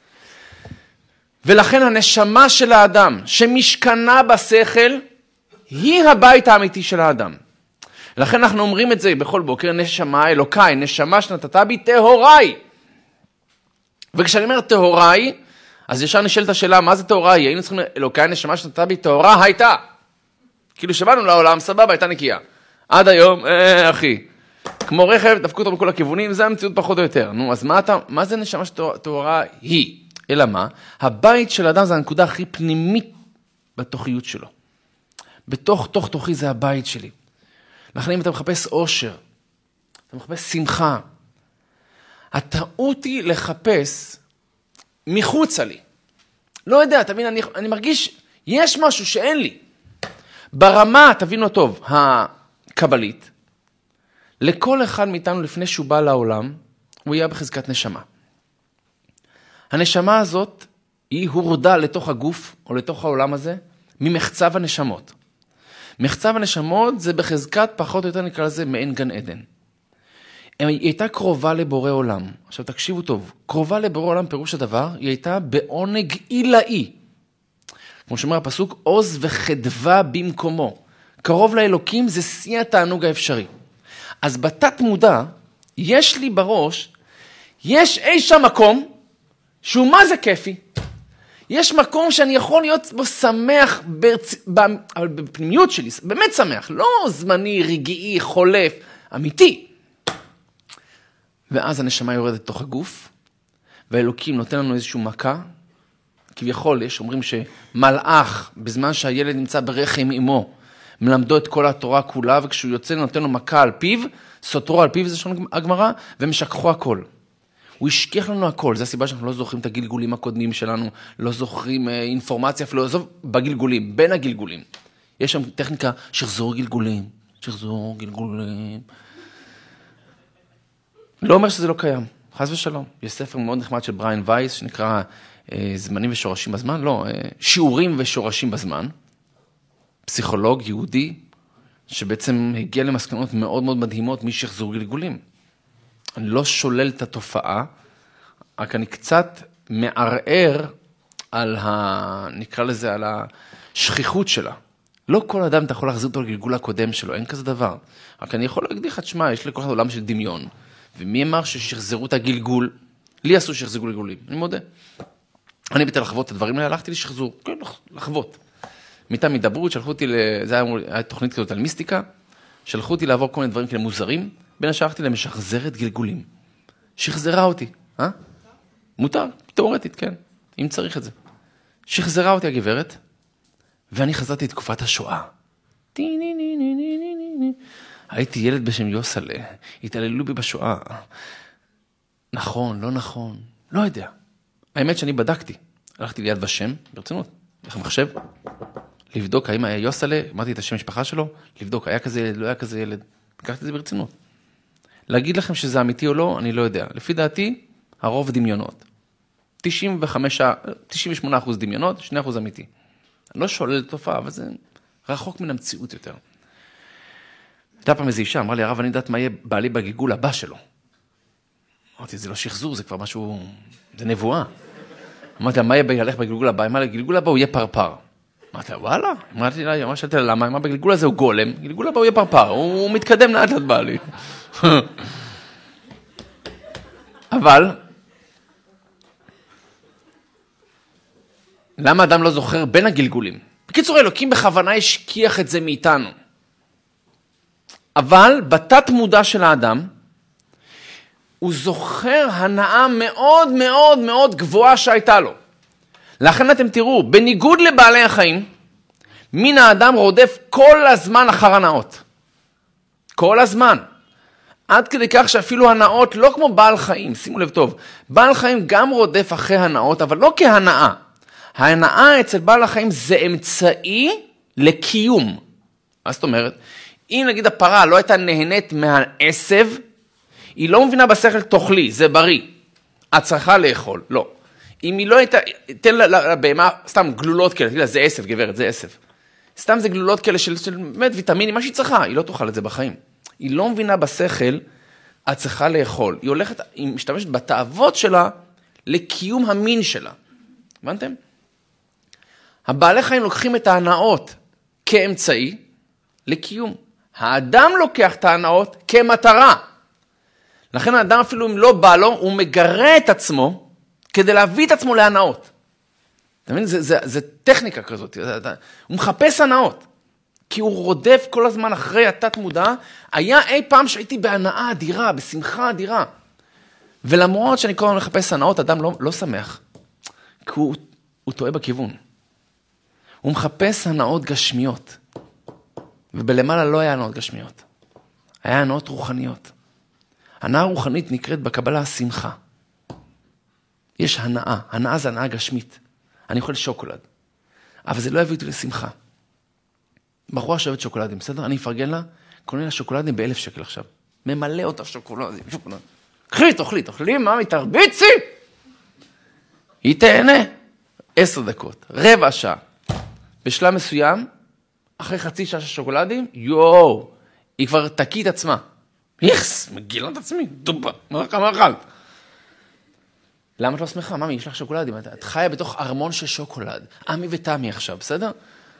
ולכן הנשמה של האדם, שמשכנה בשכל, היא הבית האמיתי של האדם. לכן אנחנו אומרים את זה בכל בוקר, נשמה אלוקיי, נשמה שנתת בי טהוריי. וכשאני אומר טהוריי, אז ישר נשאלת השאלה, מה זה טהוריי? היינו צריכים אלוקיי, נשמה שנתת בי טהורה, הייתה. כאילו שבאנו לעולם, סבבה, הייתה נקייה. עד היום, אחי, כמו רכב, דפקו אותו בכל הכיוונים, זה המציאות פחות או יותר. נו, אז מה זה נשמה שטהורה היא? אלא מה? הבית של האדם זה הנקודה הכי פנימית בתוכיות שלו. תוכי זה הבית שלי. לכן אם אתה מחפש אושר, אתה מחפש שמחה, הטעות היא לחפש מחוצה לי. לא יודע, תבין, אני מרגיש, יש משהו שאין לי. ברמה, תבינו טוב, הקבלית, לכל אחד מאיתנו לפני שהוא בא לעולם, הוא יהיה בחזקת נשמה. הנשמה הזאת, היא הורדה לתוך הגוף, או לתוך העולם הזה, ממחצב הנשמות. מחצב הנשמות זה בחזקת, פחות או יותר נקרא לזה, מעין גן עדן. היא הייתה קרובה לבורא עולם. עכשיו תקשיבו טוב, קרובה לבורא עולם פירוש הדבר, היא הייתה בעונג עילאי. כמו שאומר הפסוק, עוז וחדווה במקומו. קרוב לאלוקים זה שיא התענוג האפשרי. אז בתת מודע, יש לי בראש, יש אי שם מקום, שהוא מה זה כיפי. יש מקום שאני יכול להיות בו שמח, אבל בפנימיות שלי, באמת שמח, לא זמני, רגעי, חולף, אמיתי. ואז הנשמה יורדת תוך הגוף, והאלוקים נותן לנו איזושהי מכה, כביכול יש אומרים שמלאך, בזמן שהילד נמצא ברחם אמו, מלמדו את כל התורה כולה, וכשהוא יוצא נותן לו מכה על פיו, סותרו על פיו, זה שון הגמרא, ומשכחו הכל. הוא השכיח לנו הכל, זו הסיבה שאנחנו לא זוכרים את הגלגולים הקודמים שלנו, לא זוכרים אינפורמציה, אפילו עזוב בגלגולים, בין הגלגולים. יש שם טכניקה, שחזור גלגולים. לא אומר שזה לא קיים, חס ושלום. יש ספר מאוד נחמד של בריין וייס, שנקרא זמנים ושורשים בזמן, לא, שיעורים ושורשים בזמן. פסיכולוג יהודי, שבעצם הגיע למסקנות מאוד מאוד מדהימות משחזור גלגולים. אני לא שולל את התופעה, רק אני קצת מערער על נקרא לזה, על השכיחות שלה. לא כל אדם אתה יכול להחזיר אותו לגלגול הקודם שלו, אין כזה דבר. רק אני יכול להגיד לך, תשמע, יש לי כל כך עולם של דמיון. ומי אמר ששחזרו את הגלגול? לי עשו שחזרו גלגולים, אני מודה. אני ביטל לחוות את הדברים האלה, הלכתי לשחזור, כן, לחוות. מטעם הידברות, שלחו אותי, זה היה תוכנית כזאת על מיסטיקה, שלחו אותי לעבור כל מיני דברים כאלה מוזרים, בין השאר הלכתי למשחזרת גלגולים. שחזרה אותי, מותר, תיאורטית, כן, אם צריך את זה. שחזרה אותי הגברת, ואני חזרתי את תקופת השואה. הייתי ילד בשם יוסלה, התעללו בי בשואה. נכון, לא נכון, לא יודע. האמת שאני בדקתי, הלכתי ליד ושם, ברצינות, איך המחשב, לבדוק האם היה יוסלה, אמרתי את השם המשפחה שלו, לבדוק, היה כזה ילד, לא היה כזה ילד, לקחתי את זה ברצינות. להגיד לכם שזה אמיתי או לא, אני לא יודע. לפי דעתי, הרוב דמיונות. 98% דמיונות, 2% אמיתי. אני לא שולל את תופעה, אבל זה רחוק מן המציאות יותר. הייתה פעם איזו אישה, אמרה לי, הרב, אני יודעת מה יהיה בעלי בגלגול הבא שלו. אמרתי, זה לא שחזור, זה כבר משהו, זה נבואה. אמרתי, מה יהיה ילך בגלגול הבא? אמרה לי, גלגול הבא הוא יהיה פרפר. אמרתי, וואלה. אמרתי לה, שאלתי לה, למה? אמרה, בגלגול הזה הוא גולם, גלגול הבא הוא יהיה פרפר, הוא מתקדם לאט לאט בעלי. אבל, למה אדם לא זוכר בין הגלגולים? בקיצור, אלוקים בכוונה השכיח את זה מאיתנו. אבל בתת מודע של האדם, הוא זוכר הנאה מאוד מאוד מאוד גבוהה שהייתה לו. לכן אתם תראו, בניגוד לבעלי החיים, מין האדם רודף כל הזמן אחר הנאות. כל הזמן. עד כדי כך שאפילו הנאות לא כמו בעל חיים, שימו לב טוב, בעל חיים גם רודף אחרי הנאות, אבל לא כהנאה. ההנאה אצל בעל החיים זה אמצעי לקיום. מה זאת אומרת? אם נגיד הפרה לא הייתה נהנית מהעשב, היא לא מבינה בשכל תאכלי, זה בריא. את צריכה לאכול, לא. אם היא לא הייתה, תן לבהמה, סתם גלולות כאלה, תגיד לה, זה עשב, גברת, זה עשב. סתם זה גלולות כאלה של באמת ויטמינים, מה שהיא צריכה, היא לא תאכל את זה בחיים. היא לא מבינה בשכל את צריכה לאכול. היא משתמשת בתאוות שלה לקיום המין שלה. הבנתם? הבעלי חיים לוקחים את ההנאות כאמצעי לקיום. האדם לוקח את ההנאות כמטרה. לכן האדם אפילו אם לא בא לו, הוא מגרה את עצמו כדי להביא את עצמו להנאות. אתה מבין? זה טכניקה כזאת. הוא מחפש הנאות. כי הוא רודף כל הזמן אחרי התת מודע. היה אי פעם שהייתי בהנאה אדירה, בשמחה אדירה. ולמרות שאני כל הזמן מחפש הנאות, אדם לא שמח. כי הוא טועה בכיוון. הוא מחפש הנאות גשמיות. ובלמעלה לא היה הנאות גשמיות. היה הנאות רוחניות. הנאה רוחנית נקראת בקבלה השמחה. יש הנאה. הנאה זה הנאה גשמית. אני אוכל שוקולד. אבל זה לא יביא אותי לשמחה. בחורה שאוהבת שוקולדים, בסדר? אני אפרגן לה, קונה לה שוקולדים ב1,000 שקל עכשיו. ממלא אותה שוקולדים. קחי, תאכלי, מאמי, תרביצי! היא תהנה. 10 דקות, רבע שעה. בשלב מסוים, אחרי חצי שעה של שוקולדים, היא כבר תקיא את עצמה. יחס, מגילה את עצמי, דובה, כמה אכלת. למה את לא שמחה? מאמי, יש לך שוקולדים. את חיה בתוך ארמון של שוקולד. אמי ותמי עכשיו, בסדר?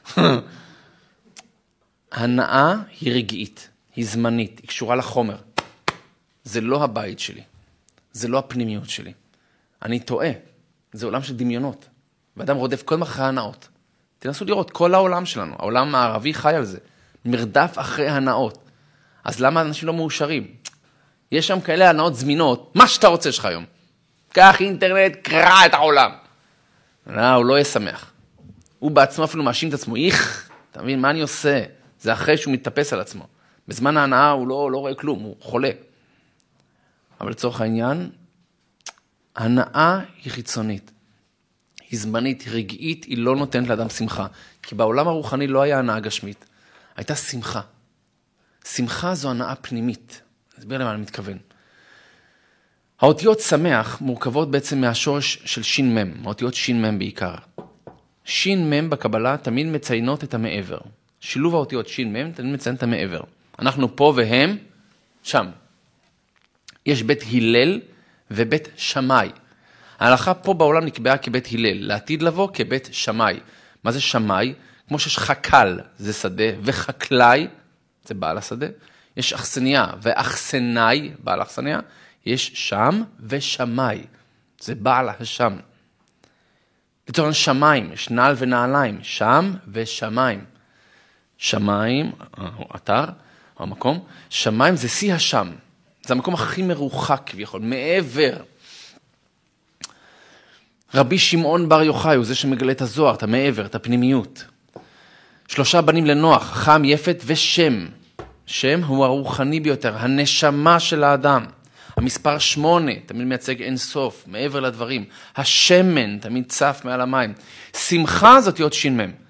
הנאה היא רגעית, היא זמנית, היא קשורה לחומר. זה לא הבית שלי. זה לא הפנימיות שלי. אני טועה. זה עולם של דמיונות. ואדם רודף כל אחרי הנאות. תנסו לראות, כל העולם שלנו, העולם הערבי חי על זה. מרדף אחרי הנאות. אז למה אנשים לא מאושרים? יש שם כאלה הנאות זמינות, מה שאתה רוצה שלך היום. קח אינטרנט, קרא את העולם. לא, הוא לא ישמח. הוא בעצמו אפילו מאשים את עצמו. אתה מבין, מה אני עושה? זה אחרי שהוא מתאפס על עצמו. בזמן ההנאה הוא לא רואה כלום, הוא חולה. אבל לצורך העניין, הנאה היא חיצונית. היא זמנית, היא רגעית, היא לא נותנת לאדם שמחה. כי בעולם הרוחני לא היה הנאה גשמית. הייתה שמחה. שמחה זו הנאה פנימית. אסביר למה אני מתכוון. האותיות שמח מורכבות בעצם מהשורש של שין מם, האותיות שין מם בעיקר. שין מם בקבלה תמיד מציינות את המעבר. שילוב האותיות שין מם תמיד מציין את המעבר. אנחנו פה והם שם. יש בית הלל ובית שמאי. ההלכה פה בעולם נקבעה כבית הלל, לעתיד לבוא כבית שמאי. מה זה שמאי? כמו שיש חקל, זה שדה, וחקלאי, זה בעל השדה. יש אכסניה ואכסנאי, בעל אכסניה. יש שם ושמאי, זה בעל השם. לצורך שמיים, יש נעל ונעליים, שם ושמיים. שמיים, אתר, המקום, שמיים זה שיא השם. זה המקום הכי מרוחק כביכול, מעבר. רבי שמעון בר יוחאי הוא זה שמגלה את הזוהר, את המעבר, את הפנימיות. 3 בנים לנוח, חם, יפת ושם. שם הוא הרוחני ביותר, הנשמה של האדם. המספר 8 תמיד מייצג אין סוף, מעבר לדברים. השמן תמיד צף מעל המים. שמחה זאת להיות שין מם.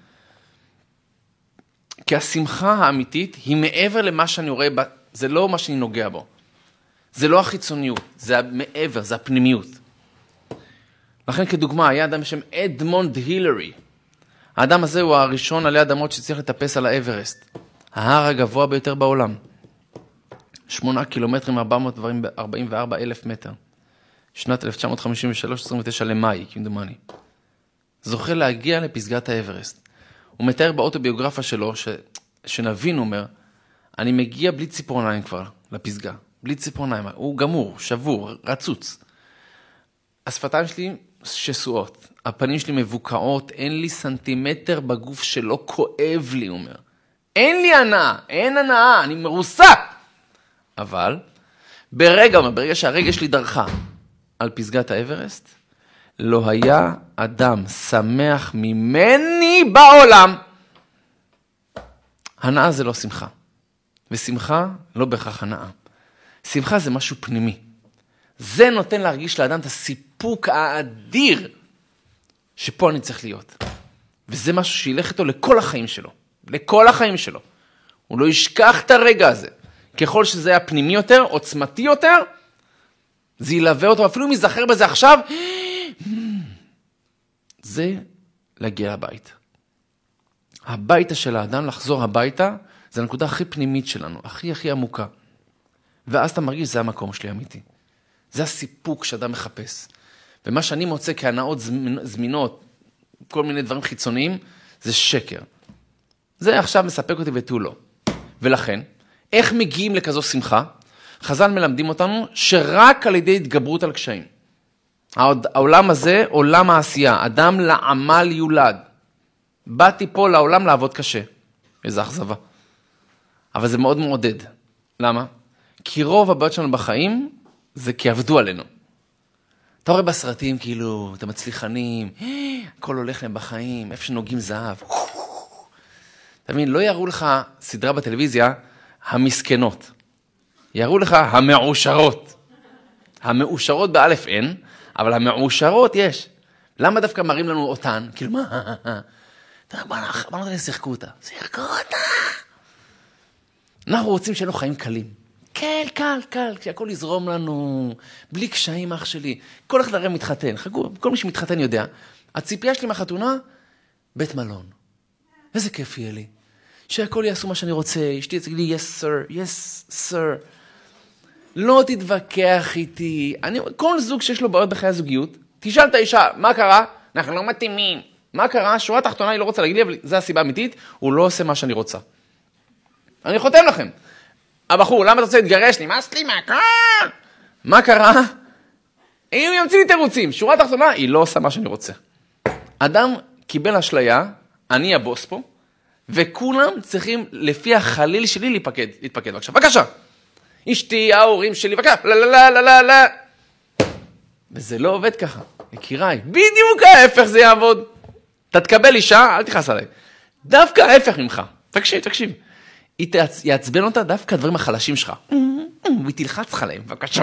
כי השמחה האמיתית היא מעבר למה שאני רואה, זה לא מה שאני נוגע בו. זה לא החיצוניות, זה מעבר, זה הפנימיות. לכן כדוגמה, היה אדם בשם אדמונד הילרי. האדם הזה הוא הראשון עלי אדמות שצריך לטפס על האברסט. ההר הגבוה ביותר בעולם. 8 קילומטרים, 444 אלף מטר. שנת 1953, 29 למאי, כמדומני. זוכה להגיע לפסגת האברסט. הוא מתאר באוטוביוגרפיה שלו, שנבין, הוא אומר, אני מגיע בלי ציפורניים כבר לפסגה. בלי ציפורניים. הוא גמור, שבור, רצוץ. השפתיים שלי שסועות. הפנים שלי מבוקעות. אין לי סנטימטר בגוף שלא כואב לי, הוא אומר. אין לי הנאה, אין הנאה, אני מרוסק. אבל ברגע שהרגע שלי דרכה על פסגת האברסט, לא היה אדם שמח ממני בעולם. הנאה זה לא שמחה. ושמחה לא בהכרח הנאה. שמחה זה משהו פנימי. זה נותן להרגיש לאדם את הסיפוק האדיר שפה אני צריך להיות. וזה משהו שילך איתו לכל החיים שלו. לכל החיים שלו. הוא לא ישכח את הרגע הזה. ככל שזה היה פנימי יותר, עוצמתי יותר, זה ילווה אותו, אפילו אם יזכר בזה עכשיו, זה להגיע לבית. הביתה של האדם, לחזור הביתה, זה הנקודה הכי פנימית שלנו, הכי הכי עמוקה. ואז אתה מרגיש שזה המקום שלי אמיתי. זה הסיפוק שאדם מחפש. ומה שאני מוצא כהנאות זמינות, כל מיני דברים חיצוניים, זה שקר. זה עכשיו מספק אותי ותו לא. ולכן, איך מגיעים לכזו שמחה? חז"ל מלמדים אותנו שרק על ידי התגברות על קשיים. העולם הזה, עולם העשייה, אדם לעמל יולד. באתי פה לעולם לעבוד קשה. איזו אכזבה. אבל זה מאוד מעודד. למה? כי רוב הבעיות שלנו בחיים זה כי עבדו עלינו. אתה רואה בסרטים כאילו, אתם מצליחנים, הכל הולך להם בחיים, איפה שנוגעים זהב. אתה מבין, לא יראו לך סדרה בטלוויזיה המסכנות. יראו לך המאושרות. המאושרות באלף אין, אבל המאושרות יש. למה דווקא מראים לנו אותן? כאילו מה? בוא נראה שיחקו אותה. שיחקו אותה. אנחנו רוצים שיהיו חיים קלים. קל, כשהכל יזרום לנו, בלי קשיים אח שלי. כל אחד הרי מתחתן, כל מי שמתחתן יודע. הציפייה שלי מהחתונה, בית מלון. איזה כיף יהיה לי. שהכל יעשו מה שאני רוצה, אשתי תגיד לי, yes sir. לא תתווכח איתי. כל זוג שיש לו בעיות בחיי הזוגיות, תשאל את האישה, מה קרה? אנחנו לא מתאימים. מה קרה? שורה תחתונה היא לא רוצה להגיד לי, אבל זו הסיבה האמיתית, הוא לא עושה מה שאני רוצה. אני חותם לכם. הבחור, למה אתה רוצה להתגרש? נמאס לי מהכל. מה קרה? אם ימציא לי תירוצים, שורה תחתונה, היא לא עושה מה שאני רוצה. אדם קיבל אשליה, אני הבוס פה, וכולם צריכים לפי החליל שלי להתפקד. בבקשה. אשתי, ההורים שלי, בבקשה. לא. וזה לא עובד ככה. יקיריי, בדיוק ההפך זה יעבוד. אתה תקבל אישה, אל תכעס עליי. דווקא ההפך ממך. תקשיב. היא יעצבן אותה דווקא הדברים החלשים שלך. והיא תלחץ לך להם, בבקשה.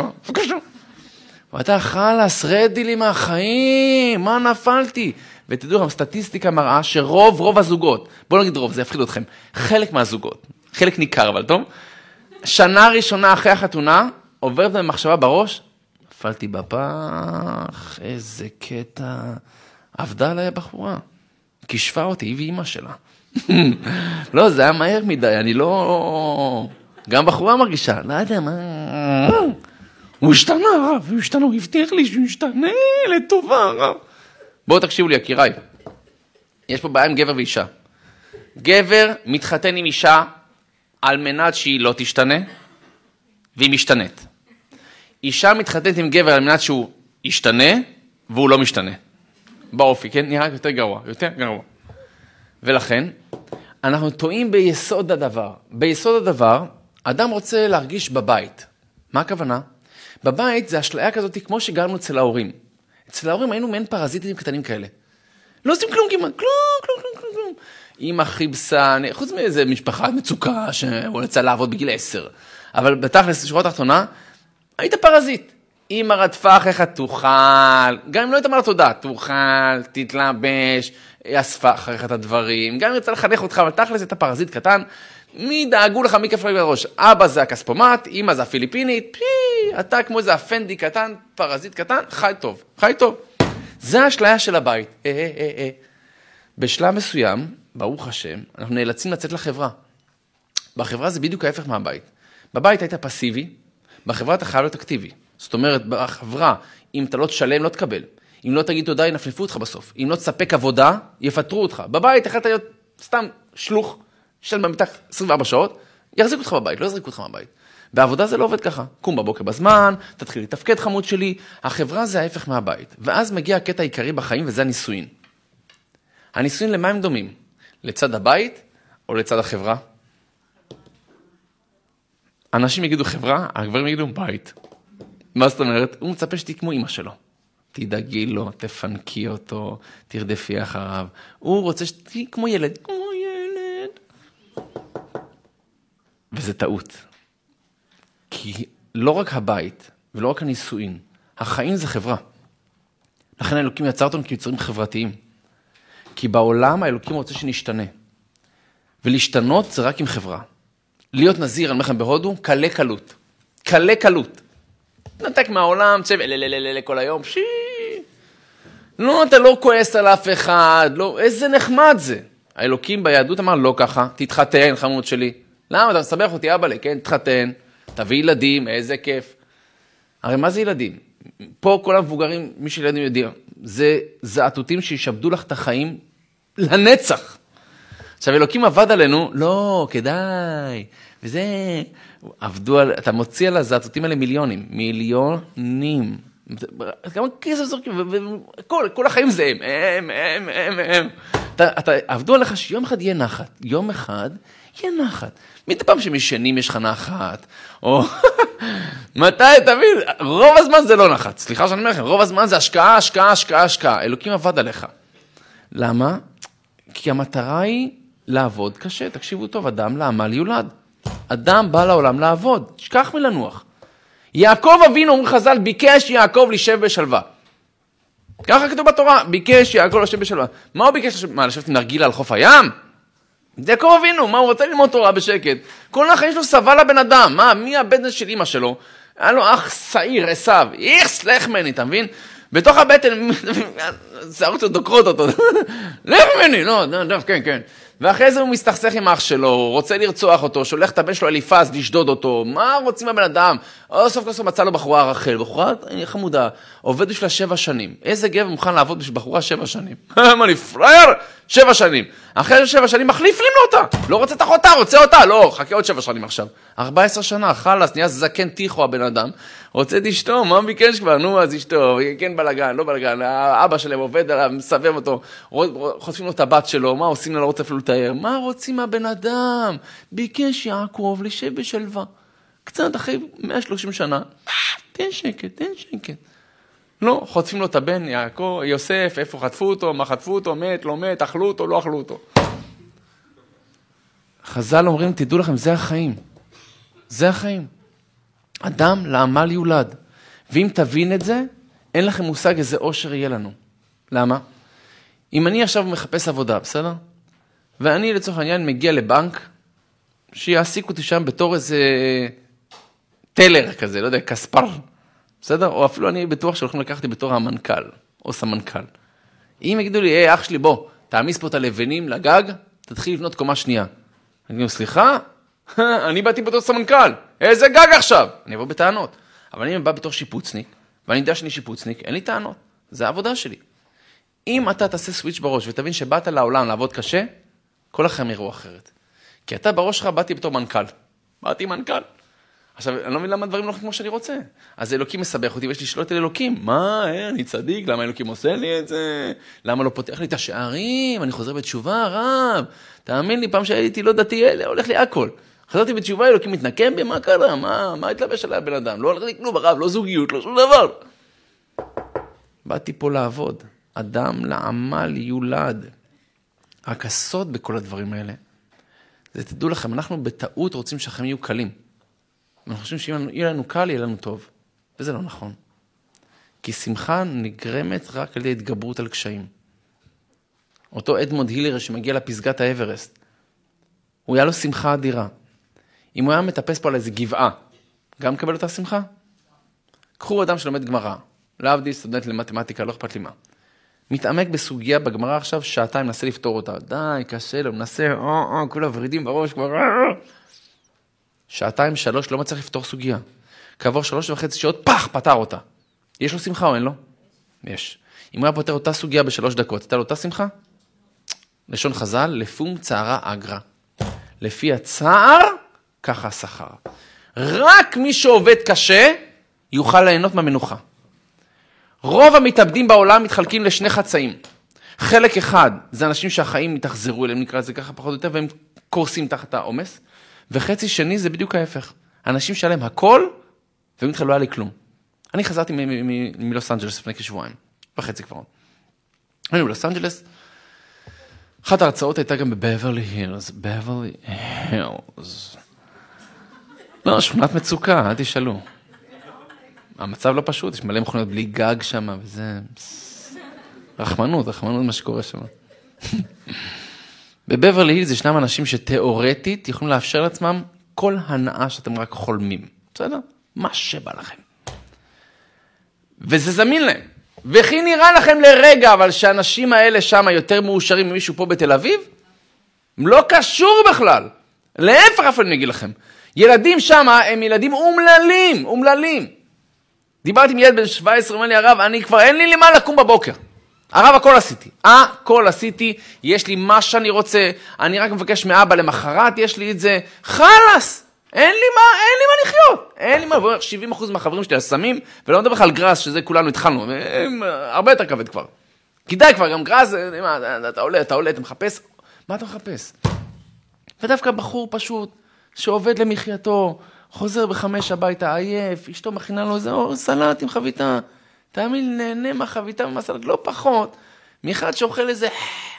ואתה חלס, רדי לי מהחיים, מה נפלתי? ותדעו לכם, סטטיסטיקה מראה שרוב הזוגות, בואו נגיד רוב, זה יפחיד אתכם, חלק מהזוגות, חלק ניכר אבל טוב, שנה ראשונה אחרי החתונה, עוברת במחשבה בראש, נפלתי בפח, איזה קטע, עבדה עליי הבחורה, כשפה אותי, היא ואימא שלה. לא, זה היה מהר מדי, אני לא... גם בחורה מרגישה, לא יודע מה... הוא השתנה רב, הוא הבטיח לי שהוא השתנה לטובה רב. בואו תקשיבו לי, יקיריי. יש פה בעיה עם גבר ואישה. גבר מתחתן עם אישה על מנת שהיא לא תשתנה, והיא משתנית. אישה מתחתנת עם גבר על מנת שהוא ישתנה, והוא לא משתנה. באופי, כן? נראה יותר גרוע. ולכן, אנחנו טועים ביסוד הדבר. ביסוד הדבר, אדם רוצה להרגיש בבית. מה הכוונה? בבית זה אשליה כזאת כמו שגרנו אצל ההורים. אצל ההורים היינו מעין פרזיטים קטנים כאלה. לא עושים כלום כמעט, כלום. אמא חיבסה, חוץ מאיזה משפחה מצוקה שהוא יצא לעבוד בגיל 10. אבל בתכלס, שורה תחתונה, היית פרזיט. אמא רדפה אחריך תאכל, גם אם לא היית אמר תודה, תאכל, תתלבש, אספה אחריך את הדברים, גם אם יצא לחנך אותך, אבל תכלס אתה פרזיט קטן, מי דאגו לך, מי כפר בראש? אבא זה הכספומט, אמא זה הפיליפינית, אתה כמו איזה אפנדי קטן, פרזיט קטן, חי טוב. זה האשליה של הבית. בשלב מסוים, ברוך השם, אנחנו נאלצים לצאת לחברה. בחברה זה בדיוק ההפך מהבית. בבית היית פסיבי, בחברה אתה חייב להיות אקטיבי. זאת אומרת, בחברה, אם אתה לא תשלם, לא תקבל. אם לא תגיד תודה, ינפנפו אותך בסוף. אם לא תספק עבודה, יפטרו אותך. בבית, יכולת להיות סתם שלוח, של במיתך 24 שעות, יחזיק אותך בבית, לא יזריק אותך מהבית. בעבודה זה לא עובד ככה. קום בבוקר בזמן, תתחיל לתפקד חמוד שלי. החברה זה ההפך מהבית. ואז מגיע הקטע העיקרי בחיים, וזה הנישואין. הנישואין למה הם דומים? לצד הבית או לצד החברה? אנשים יגידו חברה, הגברים יגידו בית. מה זאת אומרת? הוא מצפה שתהי כמו אמא שלו. תדאגי לו, תפנקי אותו, תרדפי אחריו. הוא רוצה שתהי כמו ילד. וזה טעות. כי לא רק הבית ולא רק הנישואין, החיים זה חברה. לכן האלוקים יצר אותנו כיצורים חברתיים. כי בעולם האלוקים רוצה שנשתנה. ולהשתנות זה רק עם חברה. להיות נזיר, אני אומר לכם בהודו, קלה קלות. נתק מהעולם, צבע, כל היום, לא, אתה לא כועס על אף אחד, לא, איזה נחמד זה. האלוקים ביהדות אמר, לא ככה, תתחתן, חמוד שלי. למה? אתה מסבך אותי, אבא לי, כן? תתחתן, תביא ילדים, איזה כיף. הרי מה זה ילדים? פה כל המבוגרים, מי שילדים יודעים, זה זעתותים שישבדו לך את החיים לנצח. עכשיו, אלוקים עבד עלינו, לא, כדאי, וזה, עבדו על, אתה מוציא על הזעתותים האלה מיליונים. כמה כסף זורקים, כל החיים זה הם. עבדו עליך שיום אחד יהיה נחת, יום אחד יהיה נחת. מדי פעם שמשנים יש לך נחת, או מתי, תבין, רוב הזמן זה לא נחת, סליחה שאני אומר לכם, רוב הזמן זה השקעה. אלוקים עבד עליך. למה? כי המטרה היא לעבוד קשה. תקשיבו טוב, אדם לעמל יולד. אדם בא לעולם לעבוד, שכח מלנוח. יעקב אבינו, אומר חז"ל, ביקש יעקב לשב בשלווה. ככה כתוב בתורה, ביקש יעקב לשב בשלווה. מה הוא ביקש? מה, לשבת עם נרגילה על חוף הים? זה יעקב אבינו, מה הוא רוצה ללמוד תורה בשקט? כל החיים שלו סבל לבן אדם. מה, מי הבטן של אמא שלו? היה לו אח שעיר, עשיו, סלח ממני, אתה מבין? בתוך הבטן, שערות דוקרות אותו. לך ממני, לא, כן. ואחרי זה הוא מסתכסך עם אח שלו, רוצה לרצוח אותו, שולח את הבן שלו אליפז לשדוד אותו. מה רוצים הבן אדם? סוף כל סוף מצא לו בחורה רחל, בחורה חמודה, עובד בשבילה 7 שנים. איזה גבר מוכן לעבוד בשביל בחורה 7 שנים? מה אני פרייר? 7 שנים. אחרי 7 שנים מחליפים לו אותה. לא רוצה את אחותה, רוצה אותה. לא, חכה עוד 7 שנים עכשיו. 14 שנה, חלס, נהיה זקן תיכו הבן אדם. רוצה את אשתו, מה ביקש כבר? נו, אז אשתו, כן בלגן, לא בלגן. האבא שלהם עובד עליו, מסבב אותו, חושפים לו את הבת שלו, מה עושים לה, לא רוצה אפילו לתאר. מה רוצים מהבן אדם? ביקש יעקב לשב בשלווה. קצת אחרי 130 שנה, תן שקט. לא, חוטפים לו את הבן, יעקב, יוסף, איפה חטפו אותו, מה חטפו אותו, מת, לא מת, אכלו אותו, לא אכלו אותו. חז"ל אומרים, תדעו לכם, זה החיים. זה החיים. אדם לעמל יולד. ואם תבין את זה, אין לכם מושג איזה אושר יהיה לנו. למה? אם אני עכשיו מחפש עבודה, בסדר? ואני לצורך העניין מגיע לבנק, שיעסיק אותי שם בתור איזה טלר כזה, לא יודע, כספר. בסדר? או אפילו אני בטוח שהולכים לקחתי בתור המנכ"ל, או סמנכ"ל. אם יגידו לי, אח שלי, בוא, תעמיס פה את הלבנים לגג, תתחיל לבנות קומה שנייה. אני אגיד, סליחה? אני באתי בתור סמנכ"ל, איזה גג עכשיו? אני אבוא בטענות. אבל אני בא בתור שיפוצניק, ואני יודע שאני שיפוצניק, אין לי טענות. זה העבודה שלי. אם אתה תעשה סוויץ' בראש, ותבין שבאת לעולם לעבוד קשה, כל החיים יראו אחרת. כי אתה בראש שלך באתי בתור מנכ"ל. באתי מנכ"ל. עכשיו, אני לא מבין למה הדברים לא כמו שאני רוצה. אז אלוקים מסבך אותי, ויש לי לשאול את אלוקים. מה, אני צדיק, למה אלוקים עושה לי את זה? למה לא פותח לי את השערים? אני חוזר בתשובה, רב. תאמין לי, פעם שהייתי לא דתי, הולך לי הכל. חזרתי בתשובה, אלוקים מתנקם בי, מה קרה? מה התלבש עליי הבן אדם? לא הולך לי כלום, הרב, לא זוגיות, לא שום דבר. באתי פה לעבוד. אדם לעמל יולד. רק הסוד בכל הדברים האלה. זה תדעו לכם, אנחנו בטעות רוצים שהחיים יהיו קלים. אנחנו חושבים שאם יהיה לנו קל, יהיה לנו טוב. וזה לא נכון. כי שמחה נגרמת רק על ידי התגברות על קשיים. אותו אדמונד הילר שמגיע לפסגת האברסט, הוא היה לו שמחה אדירה. אם הוא היה מטפס פה על איזה גבעה, גם מקבל אותה שמחה? קחו אדם שלומד גמרא, להבדיל סטודנט למתמטיקה, לא אכפת לי מה. מתעמק בסוגיה בגמרא עכשיו, שעתיים נסה לפתור אותה. די, קשה לו, נסה, כולה ורידים בראש כבר. 2-3 לא מצליח לפתור סוגיה. כעבור 3.5 שעות, פתר אותה. יש לו שמחה או אין לו? יש. אם הוא היה פותר אותה סוגיה ב3 דקות, הייתה לו אותה שמחה? לשון חז"ל, לפום צערה אגרה. לפי הצער, ככה השכר. רק מי שעובד קשה, יוכל ליהנות מהמנוחה. רוב המתאבדים בעולם מתחלקים לשני חצאים. חלק אחד, זה אנשים שהחיים מתאכזרו אליהם, נקרא לזה ככה פחות או יותר, והם קורסים תחת העומס. וחצי שני זה בדיוק ההפך. אנשים שלהם הכל, והם התחלו היה לי כלום. אני חזרתי מלוס אנג'לס לפני כשבועיים, וחצי כבר. אני בלוס אנג'לס, אחת ההרצאות הייתה גם בבברלי הילס. בברלי הילס. לא, שכונת מצוקה, אל תשאלו. המצב לא פשוט, יש מלא מכוניות בלי גג שם, וזה... רחמנות מה שקורה שם. בבברלי הילס ישנם אנשים שתיאורטית יכולים לאפשר לעצמם כל הנאה שאתם רק חולמים. בסדר? מה שבא לכם. וזה זמין להם. וכי נראה לכם לרגע, אבל שהאנשים האלה שם יותר מאושרים ממישהו פה בתל אביב? לא קשור בכלל. להפך אף אני אגיד לכם. ילדים שם הם ילדים אומללים. דיברתי עם ילד בן 17, אומר לי, הרב, אני כבר אין לי למה לקום בבוקר. הרב, הכל עשיתי, יש לי מה שאני רוצה, אני רק מבקש מאבא למחרת, יש לי את זה, חלס, אין לי מה לחיות, אין לי מה, 70% מהחברים שלי הסמים, ולא מדבר על גרס, שזה כולנו התחלנו, הרבה יותר כבד כבר. כדאי כבר, גם גרס, אתה עולה, אתה מחפש, מה אתה מחפש? ודווקא בחור פשוט, שעובד למחייתו, חוזר ב5 הביתה, עייף, אשתו מכינה לו איזה סלט עם חביתה, תאמין, נהנה מהחביתה ומהסלט, לא פחות, מאחד שאוכל איזה...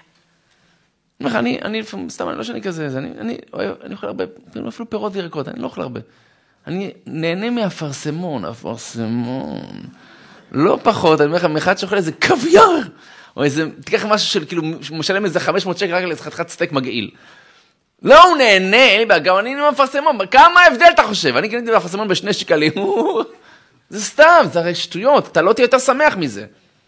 אני סתם, לא שאני כזה, אני אוכל הרבה, אפילו פירות וירקות, אני לא אוכל הרבה. אני נהנה מהפרסמון, לא פחות, אני אומר לך, מאחד שאוכל איזה קוויאר, או איזה, תיקח משהו של, כאילו, משלם איזה 500 שקל רק לאיזה חתיכת סטייק מגעיל. לא, הוא נהנה, אין לי בעיה, גם אני מהפרסמון, כמה הבדל אתה חושב? אני קניתי מהפרסמון ב2 שקלים, זה סתם, זה הרי שטויות, אתה לא תהיה יותר שמח מזה.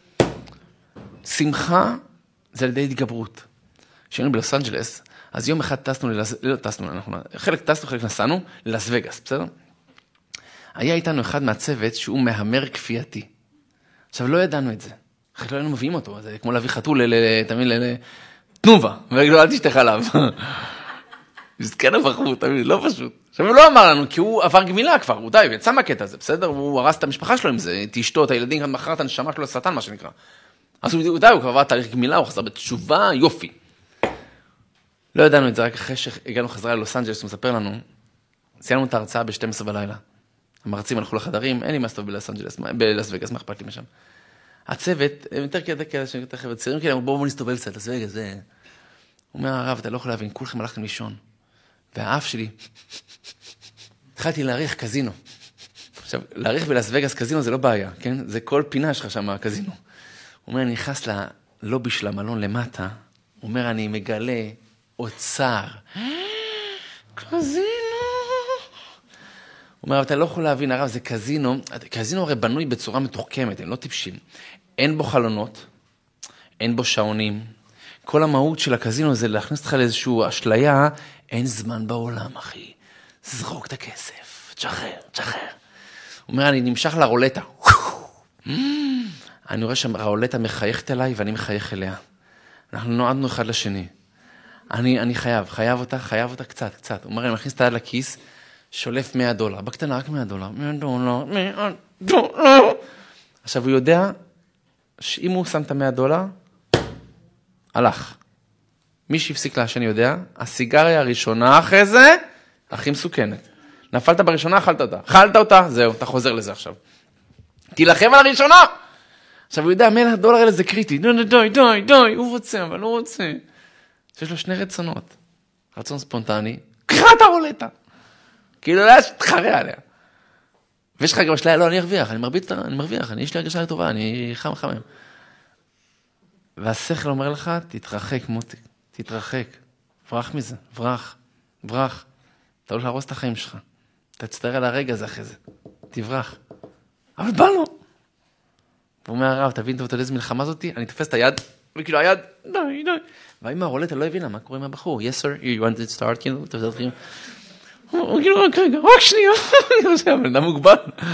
שמחה זה על ידי התגברות. כשהיינו בלוס אנג'לס, אז יום אחד חלק נסענו ללאס וגאס, בסדר? היה איתנו אחד מהצוות שהוא מהמר כפייתי. עכשיו, לא ידענו את זה. אחרי לא היינו מביאים אותו, זה כמו להביא חתול תנובה, ולא אל תשתך עליו. מסכן הבחור, תמיד, לא פשוט. עכשיו, הוא לא אמר לנו, כי הוא עבר גמילה כבר, הוא די, הוא יצא מהקטע הזה, בסדר? הוא הרס את המשפחה שלו עם זה, את אשתו, את הילדים, כאן מחר את הנשמה שלו לסרטן, מה שנקרא. אז הוא די, הוא כבר עבר תאריך גמילה, הוא חזר בתשובה, יופי. לא ידענו את זה, רק אחרי שהגענו חזרה ללוס אנג'לס, הוא מספר לנו, סיימנו את ההרצאה ב12 בלילה. המרצים הלכו לחדרים, אין לי מה סטוב בלאס וגאס, מה אכפת לי משם. הצוות, הם יותר כאלה יותר חבר'ה צעירים כאלה, בואו נסתובב קצת, לאס וגאס, זה... הוא אומר, הרב, אתה לא יכול להבין, כולכם הלכתם לישון. והאף שלי, התחלתי להעריך קזינו. עכשיו, להעריך בלאס וגאס קזינו זה לא בעיה, כן? זה כל פינה שלך שם, הקזינו. הוא אומר, אני נכנס ללובי של המלון למטה, הוא אומר, אני מגלה אוצר. קזינו. הוא אומר, אתה לא יכול להבין, הרב, זה קזינו. קזינו הרי בנוי בצורה מתוחכמת, הם לא טיפשים. אין בו חלונות, אין בו שעונים. כל המהות של הקזינו זה להכניס אותך לאיזושהי אשליה, אין זמן בעולם, אחי. זרוק את הכסף, תשחרר. הוא אומר, אני נמשך לרולטה. אני רואה שהרולטה מחייכת אליי ואני מחייך אליה. אנחנו נועדנו אחד לשני. אני חייב אותה קצת. הוא אומר, אני מכניס את היד לכיס, שולף $100. בקטנה רק $100. $100. עכשיו הוא יודע שאם הוא שם את $100, הלך. מי שהפסיק לעשן יודע, הסיגריה הראשונה אחרי זה, הכי מסוכנת. נפלת בראשונה, אכלת אותה, זהו, אתה חוזר לזה עכשיו. תילחם על הראשונה! עכשיו הוא יודע, $100 האלה זה קריטי, די, הוא רוצה, אבל לא רוצה. שיש לו 2 רצונות. רצון ספונטני, קרא את הרולטה. כאילו, לא תחרה עליה. ויש לך גם אשליה, לא, אני ארוויח, אני מרוויח, יש לי הרגשה טובה, אני חם. והשכל אומר לך, תתרחק, מותק, תתרחק. ברח מזה, ברח. אתה הולך להרוס את החיים שלך. תצטער על הרגע הזה אחרי זה. תברח. אבל בא לו. הוא אומר, הרב, תבין טוב, אתה יודע איזה מלחמה זאתי? אני תופס את היד, וכאילו היד, די. והאמא הרולטה לא הבינה, מה קורה עם הבחור? Yes, sir, you want to start, כאילו, הוא כאילו, רק שנייה. אני חושב, אבל אדם מוגבל.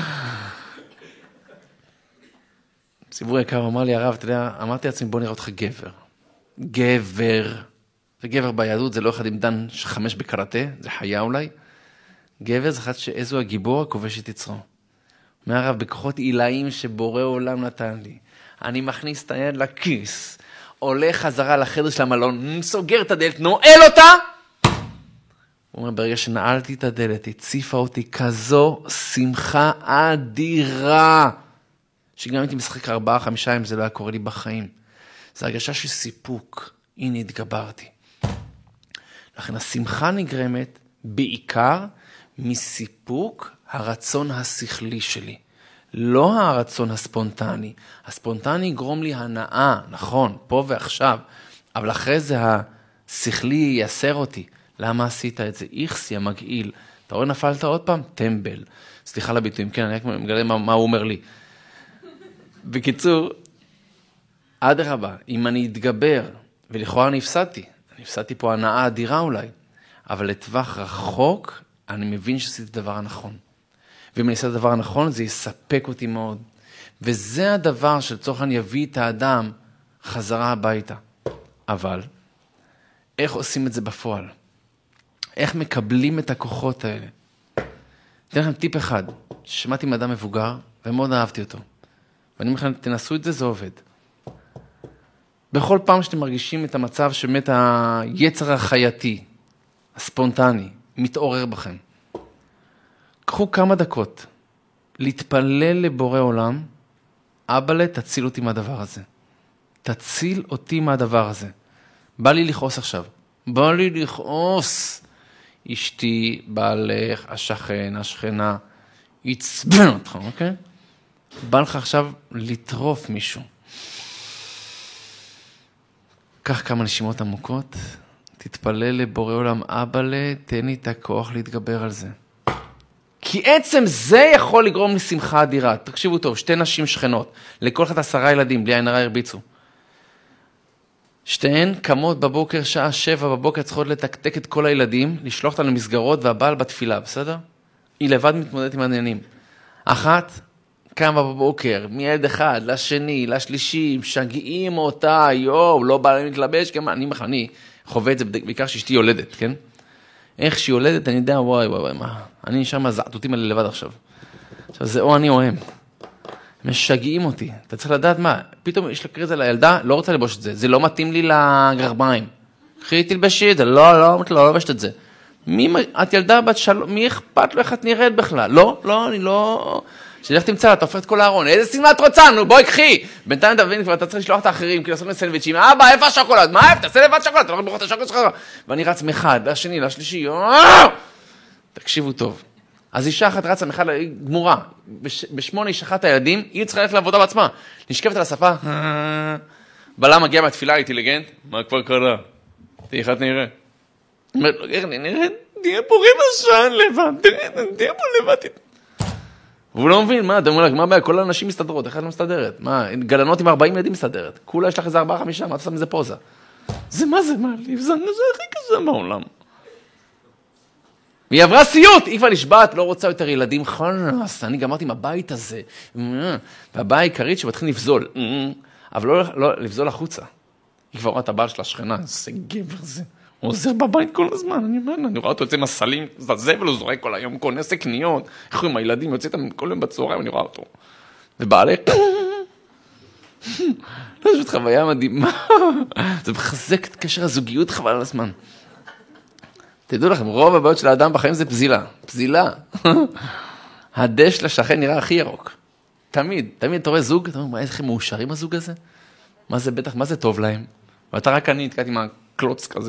ציבור יקר אמר לי, הרב, אתה יודע, אמרתי לעצמי, בוא נראה אותך גבר. וגבר ביהדות זה לא אחד עם דן 5 בקראטה, זה חיה אולי. גבר זה אחד שאיזו הגיבור הכובש את יצרו. אומר הרב, בכוחות עילאים שבורא עולם נתן לי. אני מכניס את היד לכיס, עולה חזרה לחדר של המלון, סוגר את הדלת, נועל אותה. הוא אומר, ברגע שנעלתי את הדלת, הציפה אותי כזו שמחה אדירה. שגם הייתי משחק 4-5 ימים, זה לא היה קורה לי בחיים. זה הרגשה של סיפוק. הנה התגברתי. לכן השמחה נגרמת בעיקר מסיפוק הרצון השכלי שלי. לא הרצון הספונטני. הספונטני יגרום לי הנאה, נכון, פה ועכשיו. אבל אחרי זה השכלי ייסר אותי. למה עשית את זה? איכסי המגעיל. אתה רואה נפלת עוד פעם? טמבל. סליחה על הביטויים, כן, אני רק מגלה מה הוא אומר לי. בקיצור, עד הרבה, אם אני אתגבר, ולכאורה אני הפסדתי פה הנאה אדירה אולי, אבל לטווח רחוק, אני מבין שעשיתי את הדבר הנכון. ואם אני אעשה את הדבר הנכון, זה יספק אותי מאוד. וזה הדבר שלצורך אני אביא את האדם חזרה הביתה. אבל, איך עושים את זה בפועל? איך מקבלים את הכוחות האלה? אתן לכם טיפ אחד, ששמעתי מאדם מבוגר, ומאוד אהבתי אותו. ואני אומר לכם, תנסו את זה, זה עובד. בכל פעם שאתם מרגישים את המצב שבאמת היצר החייתי, הספונטני, מתעורר בכם, קחו כמה דקות, להתפלל לבורא עולם, אבאלה, תציל אותי מהדבר הזה. תציל אותי מהדבר הזה. בא לי לכעוס עכשיו. בא לי לכעוס. אשתי, בעלך, השכן, השכנה, יצבן אותך, אוקיי? בא לך עכשיו לטרוף מישהו. קח כמה נשימות עמוקות, תתפלל לבורא עולם, אבאלה, תן לי את הכוח להתגבר על זה. כי עצם זה יכול לגרום לשמחה אדירה. תקשיבו טוב, 2 נשים שכנות, לכל אחד 10 ילדים, בלי עין הרע הרביצו. שתיהן קמות בבוקר, שעה 7 בבוקר, צריכות לתקתק את כל הילדים, לשלוח אותם למסגרות והבעל בתפילה, בסדר? היא לבד מתמודדת עם העניינים. אחת, קמה בבוקר, מילד אחד, לשני, לשלישי, משגעים אותה, לא בא להם להתלבש, אני חווה את זה, בעיקר שאשתי יולדת, כן? איך שהיא יולדת, אני יודע, וואי, מה? אני נשאר מהזעתותים האלה לבד עכשיו. עכשיו, זה או אני או הם. משגעים אותי. אתה צריך לדעת מה, פתאום יש לקרוא את זה לילדה, לא רוצה לבוש את זה, זה לא מתאים לי לגרביים. אחי, תלבשי את זה, לא לבשת את זה. את ילדה בת 3, מי אכפת לו איך את נראית בכלל? לא, אני לא... שלך תמצא לה, אתה הופך את כל הארון, איזה סינמה את רוצה? נו, בואי, קחי. בינתיים תבין, כבר אתה צריך לשלוח את האחרים, כי לעשות מסנדוויצ'ים, אבא, איפה השוקולד? מה איפה? תעשה לבד שוקולד, אתה לא בוחר את השוקולד שלך. ואני רץ מאחד, לשני, לשלישי, תקשיבו טוב. אז אישה אחת רצה מאחד, היא גמורה. ב8 היא שכחה את הילדים, היא צריכה ללכת לעבודה בעצמה. נשכבת על השפה, בלה מגיע מהתפילה, אינטליגנט, מה כבר קרה? תהיה איך את נראה. אומרת לו, איך נראה? תהיה פה רבע לבד, תהיה פה לבד. והוא לא מבין, מה, אתה אומר לך, מה הבעיה? כל האנשים מסתדרות, אחד לא מסתדרת. מה, גלנות עם 40 ילדים מסתדרת. כולה יש לך איזה 4-5, מה אתה עושה מזה פוזה? זה מה זה, מה, לבזן, זה הכי כזה בעולם. והיא עברה סיוט, היא כבר נשבעת, לא רוצה יותר ילדים, חלס, אני גמרתי עם הבית הזה. והבעיה העיקרית שמתחיל לבזול, אבל לא לבזול החוצה. היא כבר רואה את הבעל של השכנה, זה גבר זה. הוא עוזר בבית כל הזמן, אני רואה אותו יוצא מסלים, זזבל, הוא זורק כל היום, כונס קניות, איך עם הילדים, יוצא איתם כל יום בצהריים, אני רואה אותו. ובעלך, זה פשוט חוויה מדהימה, זה מחזק את קשר הזוגיות חבל על הזמן. תדעו לכם, רוב הבעיות של האדם בחיים זה פזילה. הדש לשכן נראה הכי ירוק. תמיד אתה רואה זוג, אתה אומר, איך הם מאושרים הזוג הזה? מה זה בטח, מה זה טוב להם? ואתה רק אני התקעתי עם הקלוץ כזה.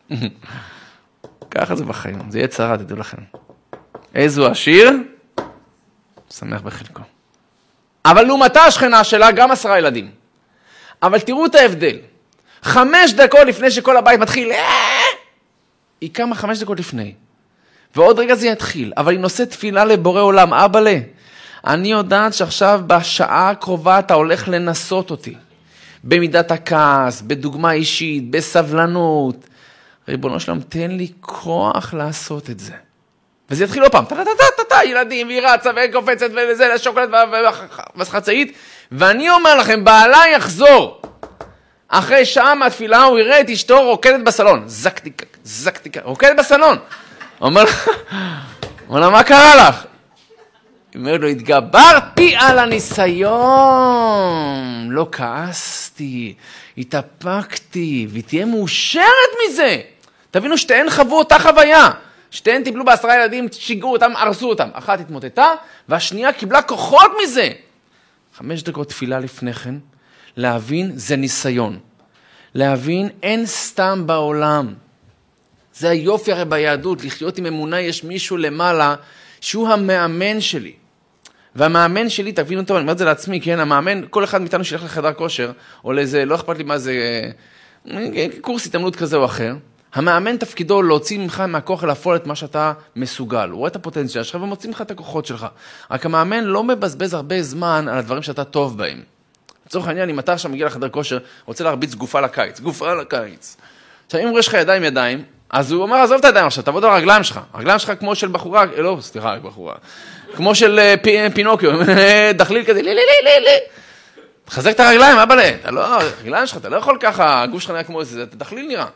ככה זה בחיים, זה יהיה צרה, תדעו לכם. איזו עשיר? שמח בחלקו. אבל לעומתה השכנה שלה גם 10 ילדים. אבל תראו את ההבדל. 5 דקות לפני שכל הבית מתחיל, היא קמה 5 דקות לפני. ועוד רגע זה יתחיל, אבל היא נושאת תפילה לבורא עולם, אבאלה. אני יודעת שעכשיו בשעה הקרובה אתה הולך לנסות אותי. במידת הכעס, בדוגמה אישית, בסבלנות. ריבונו שלום, תן לי כוח לעשות את זה. וזה יתחיל עוד פעם, ילדים, והיא רצה וקופצת וזה, לשוקולד וסחצאית. ואני אומר לכם, בעלה יחזור. אחרי שעה מהתפילה הוא יראה את אשתו רוקדת בסלון. זקתיקה, רוקדת בסלון. אומר לה, מה קרה לך? היא אומרת לו, התגברתי על הניסיון, לא כעסתי, התאפקתי, והיא תהיה מאושרת מזה. תבינו שתיהן חוו אותה חוויה. שתיהן טיפלו ב10 ילדים, שיגעו אותם, הרסו אותם. אחת התמוטטה, והשנייה קיבלה כוחות מזה. 5 דקות תפילה לפני כן, להבין זה ניסיון. להבין אין סתם בעולם. זה היופי הרי ביהדות, לחיות עם אמונה, יש מישהו למעלה, שהוא המאמן שלי. והמאמן שלי, תבינו טוב, אני אומר את זה לעצמי, כן, המאמן, כל אחד מאיתנו שילך לחדר כושר, או לאיזה, לא אכפת לי מה זה, קורס התאמנות כזה או אחר, המאמן תפקידו להוציא ממך מהכוח לפעול את מה שאתה מסוגל. הוא רואה את הפוטנציאל שלך ומוציא ממך את הכוחות שלך. רק המאמן לא מבזבז הרבה זמן על הדברים שאתה טוב בהם. לצורך העניין, אם אתה עכשיו מגיע לחדר כושר, רוצה להרביץ גופה לקיץ. עכשיו, אם יש לך ידיים, אז הוא אומר, עזוב את הידיים עכשיו, תעבוד על הרגליים שלך. הרגליים שלך כמו של בחורה, לא, סליחה, בחורה. כמו של פינוקיו, דחליל כזה, לי. תחזק את הרגליים, אבא לי. הרגליים שלך, אתה לא יכול ככה, הגוף שלך נראה כמו איזה, אתה דחליל נראה.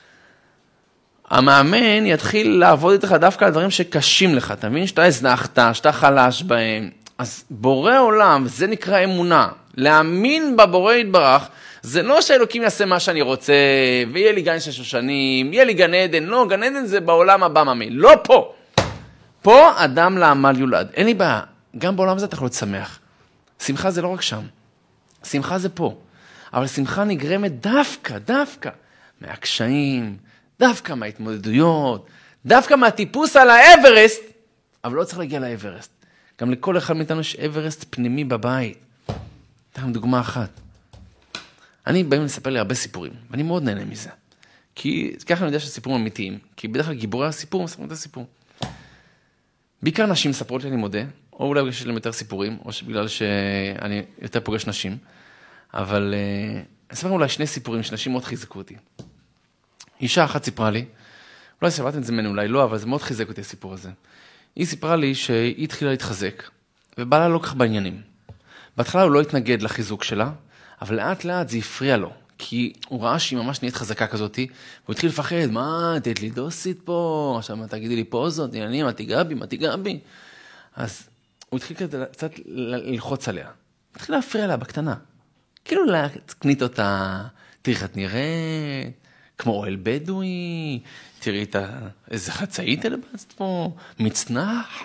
המאמן יתחיל לעבוד איתך דווקא על דברים שקשים לך, אתה מבין? שאתה הזנחת, שאתה חלש בהם. אז בורא עולם, זה נקרא אמונה. להאמין בבורא יתברך, זה לא שאלוקים יעשה מה שאני רוצה, ויהיה לי גן של שושנים, יהיה לי גן עדן, לא, גן עדן זה בעולם הבא מאמין, לא פה. פה אדם לעמל יולד. אין לי בעיה, גם בעולם הזה אתה יכול להיות שמח. שמחה זה לא רק שם, שמחה זה פה. אבל שמחה נגרמת דווקא מהקשיים, דווקא מההתמודדויות, דווקא מהטיפוס על האברסט, אבל לא צריך להגיע לאברסט. גם לכל אחד מאיתנו יש אברסט פנימי בבית. אתן דוגמה אחת. אני באים לספר לי הרבה סיפורים, ואני מאוד נהנה מזה. כי ככה אני יודע שהסיפורים אמיתיים, כי בדרך כלל גיבורי הסיפור מספרים את הסיפור. בעיקר נשים מספרות לי, אני מודה, או אולי בגלל שיש להם יותר סיפורים, או בגלל שאני יותר פוגש נשים, אבל אני אספר אולי שני סיפורים שנשים מאוד חיזקו אותי. אישה אחת סיפרה לי, אולי סבלתם את זה ממנו, אולי לא, אבל זה מאוד חיזק אותי הסיפור הזה. היא סיפרה לי שהיא התחילה להתחזק, ובעלה לא כך בעניינים. בהתחלה הוא לא התנגד לחיזוק שלה, אבל לאט לאט זה הפריע לו, כי הוא ראה שהיא ממש נהיית חזקה כזאת, והוא התחיל לפחד, מה, תת לי דוסית פה, עכשיו מה תגידי לי פה זאת, מה תיגע בי. אז הוא התחיל קצת ללחוץ עליה, הוא התחיל להפריע לה בקטנה, כאילו להקנית אותה, תראי איך את נראית, כמו אוהל בדואי, תראי איזה חצאית אלבסת פה, מצנח.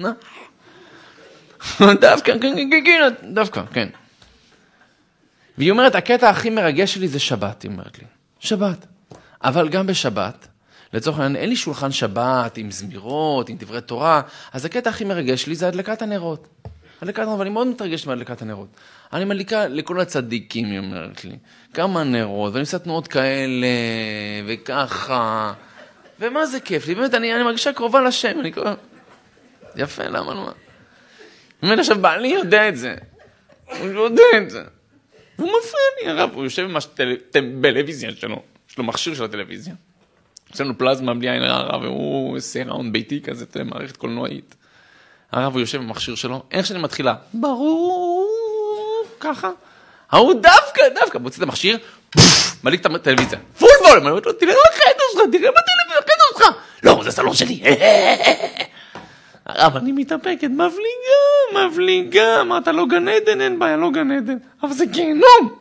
דווקא, כן. והיא אומרת, הקטע הכי מרגש שלי זה שבת, היא אומרת לי. שבת. אבל גם בשבת, לצורך העניין, אין לי שולחן שבת עם זמירות, עם דברי תורה, אז הקטע הכי מרגש שלי זה הדלקת הנרות. ואני מאוד מתרגש מהדלקת הנרות. אני מדליקה לכל הצדיקים, היא אומרת לי. כמה נרות, ואני עושה תנועות כאלה, וככה. ומה זה כיף לי? באמת, אני מרגישה קרובה לשם. אני קורא... יפה, למה לא? באמת, עכשיו, בעלי יודע את זה. הוא יודע את זה. הוא מפריע לי, הרב, הוא יושב בטלוויזיה שלו, יש לו מכשיר של הטלוויזיה. יש לנו פלזמה בלי עין הרע, והוא עושה ראונד ביתי כזה, מערכת קולנועית. הרב, הוא יושב במכשיר שלו, איך שאני מתחילה? ברור, ככה. הוא דווקא, מוציא את המכשיר, מליק את הטלוויזיה. פול וול, אני אומרת לו, תראה לחדר שלך, תראה בחדר שלך. לא, זה סלון שלי. הרב, אני מתאפקת, מבליגה, מה, אתה לא גן עדן? אין בעיה, לא גן עדן. אבל זה גיהנום.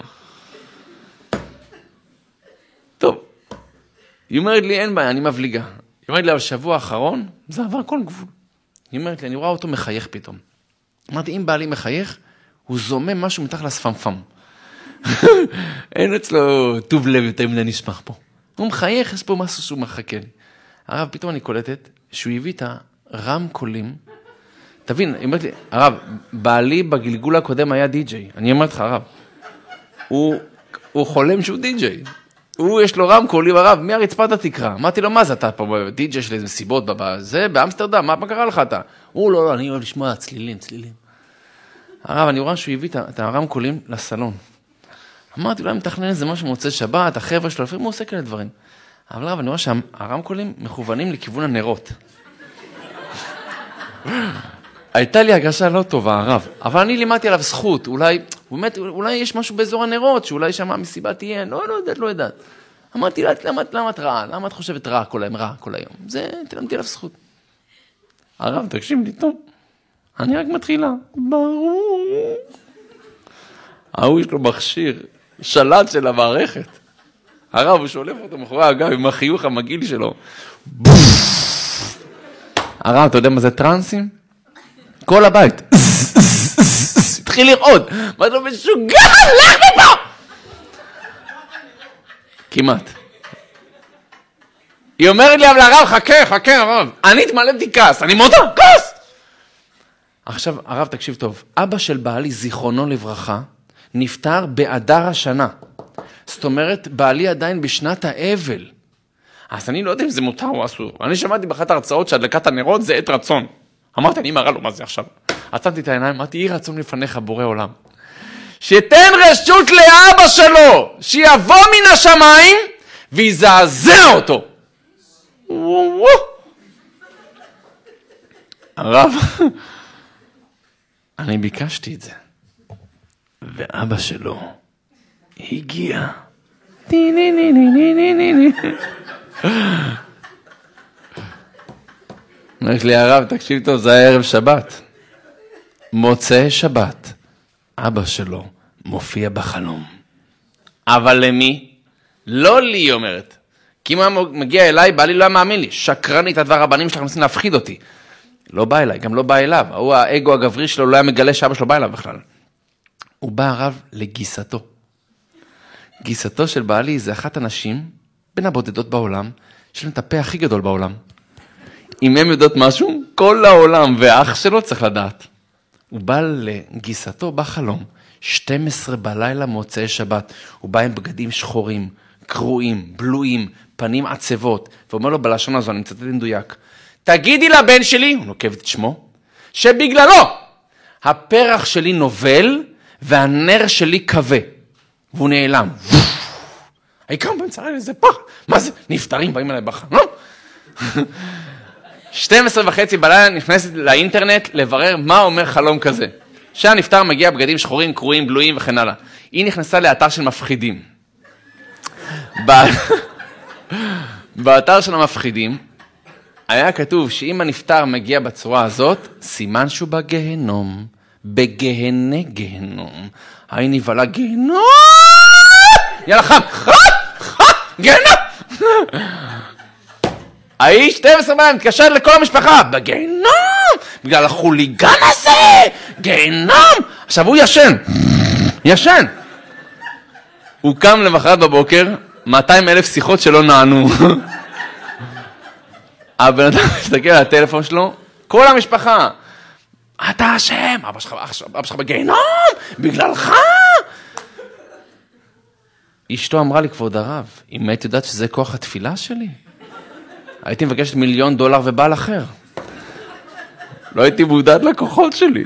טוב, היא אומרת לי, אין בעיה, אני מבליגה. היא אומרת לי, אבל שבוע האחרון, זה עבר כל גבול. היא אומרת לי, אני רואה אותו מחייך פתאום. אמרתי, אם בעלי מחייך, הוא זומם משהו מתחת לספמפם. אין אצלו טוב לב יותר מדי נשמח פה. הוא מחייך, יש פה משהו שהוא מחכה לי. הרב, פתאום אני קולטת שהוא הביא את הרמקולים. תבין, היא אומרת לי, הרב, בעלי בגלגול הקודם היה די-ג'יי. אני אומרת לך, הרב, הוא חולם שהוא די-ג'יי. הוא יש לו רמקולים, הרב, מי הרצפת התקרה? אמרתי לו, מה זה אתה פה די-ג'יי של איזה מסיבות זה באמסטרדם, מה קרה לך אתה? הוא לא, אני אוהב לשמוע צלילים. הרב, אני רואה שהוא הביא את הרמקולים לסלון. אמרתי לו, אני מתכנן איזה משהו מוצא שבת, החבר'ה שלו, לפעמים הוא עושה כאלה דברים. אבל הרב, אני רואה שהרמקולים מכוונים לכיוון הנרות. הייתה לי הרגשה לא טובה, הרב, אבל אני לימדתי עליו זכות, אולי יש משהו באזור הנרות, שאולי שם המסיבה תהיה, לא יודעת. אמרתי, למה את רעה? למה את חושבת רע כל היום? זה, תלמדתי עליו זכות. הרב, תקשיב לי טוב, אני רק מתחילה, ברור. יש לו מכשיר, שלט של המערכת. הרב, הוא שולף אותו מאחורי הגב עם החיוך המגעיל שלו. הרב, אתה יודע מה זה טרנסים? כל הבית. התחיל לראות. מה אתה משוגע? לך מפה! כמעט. היא אומרת לי, אבל הרב, חכה, הרב. אני התמלאתי כעס, אני מודה, כעס! עכשיו, הרב, תקשיב טוב. אבא של בעלי, זיכרונו לברכה, נפטר באדר השנה. זאת אומרת, בעלי עדיין בשנת האבל. אז אני לא יודע אם זה מותר או אסור. אני שמעתי באחת ההרצאות שהדלקת הנרות זה עת רצון. אמרתי, אני מראה לו מה זה עכשיו. עצמתי את העיניים, אמרתי, יהי רצון לפניך בורא עולם. שתן רשות לאבא שלו, שיבוא מן השמיים ויזעזע אותו. הרב, אני ביקשתי את זה. ואבא שלו הגיע. אומר לי הרב, תקשיב טוב, זה היה ערב שבת. מוצאי שבת. אבא שלו מופיע בחלום. אבל למי? לא לי, היא אומרת. כי אם הוא מגיע אליי, בא לי לא מאמין לי. שקרנית, הדבר הבנים שלך מנסים להפחיד אותי. לא בא אליי, גם לא בא אליו. הוא האגו הגברי שלו, לא היה מגלה שאבא שלו בא אליו בכלל. הוא בא הרב לגיסתו. גיסתו של בעלי זה אחת הנשים, בין הבודדות בעולם, שלהם את הפה הכי גדול בעולם. אם הם יודעות משהו, כל העולם והאח שלו צריך לדעת. הוא בא לגיסתו בחלום, 12 בלילה מוצאי שבת. הוא בא עם בגדים שחורים, קרועים, בלויים, פנים עצבות, ואומר לו בלשון הזו, אני מצטט מדויק, תגידי לבן שלי, הוא נוקב את שמו, שבגללו הפרח שלי נובל והנר שלי כבה. והוא נעלם. העיקר בנצרה איזה פח. מה זה? נפטרים באים אליי בחלום. 12:30 בלילה נכנסת לאינטרנט לברר מה אומר חלום כזה. שהנפטר מגיע בגדים שחורים, קרועים, בלויים וכן הלאה. היא נכנסה לאתר של מפחידים. באתר של המפחידים היה כתוב שאם הנפטר מגיע בצורה הזאת, סימן שהוא בגהנום. בגהני גהנום. היי נבלה גהנום! יאללה חם! גהנום! היי 12 בלילה מתקשרת לכל המשפחה. בגהנום! בגלל החוליגן הזה! גהנום! עכשיו הוא ישן! הוא קם למחרת בבוקר, 200,000 שיחות שלא נענו. הבן אדם מסתכל על הטלפון שלו, כל המשפחה. אתה אשם, אבא שלך בגיהנום, בגללך. אשתו אמרה לי, כבוד הרב, אם היית יודעת שזה כוח התפילה שלי, הייתי מבקשת $1,000,000 ובעל אחר. לא הייתי מודעת לכוחות שלי.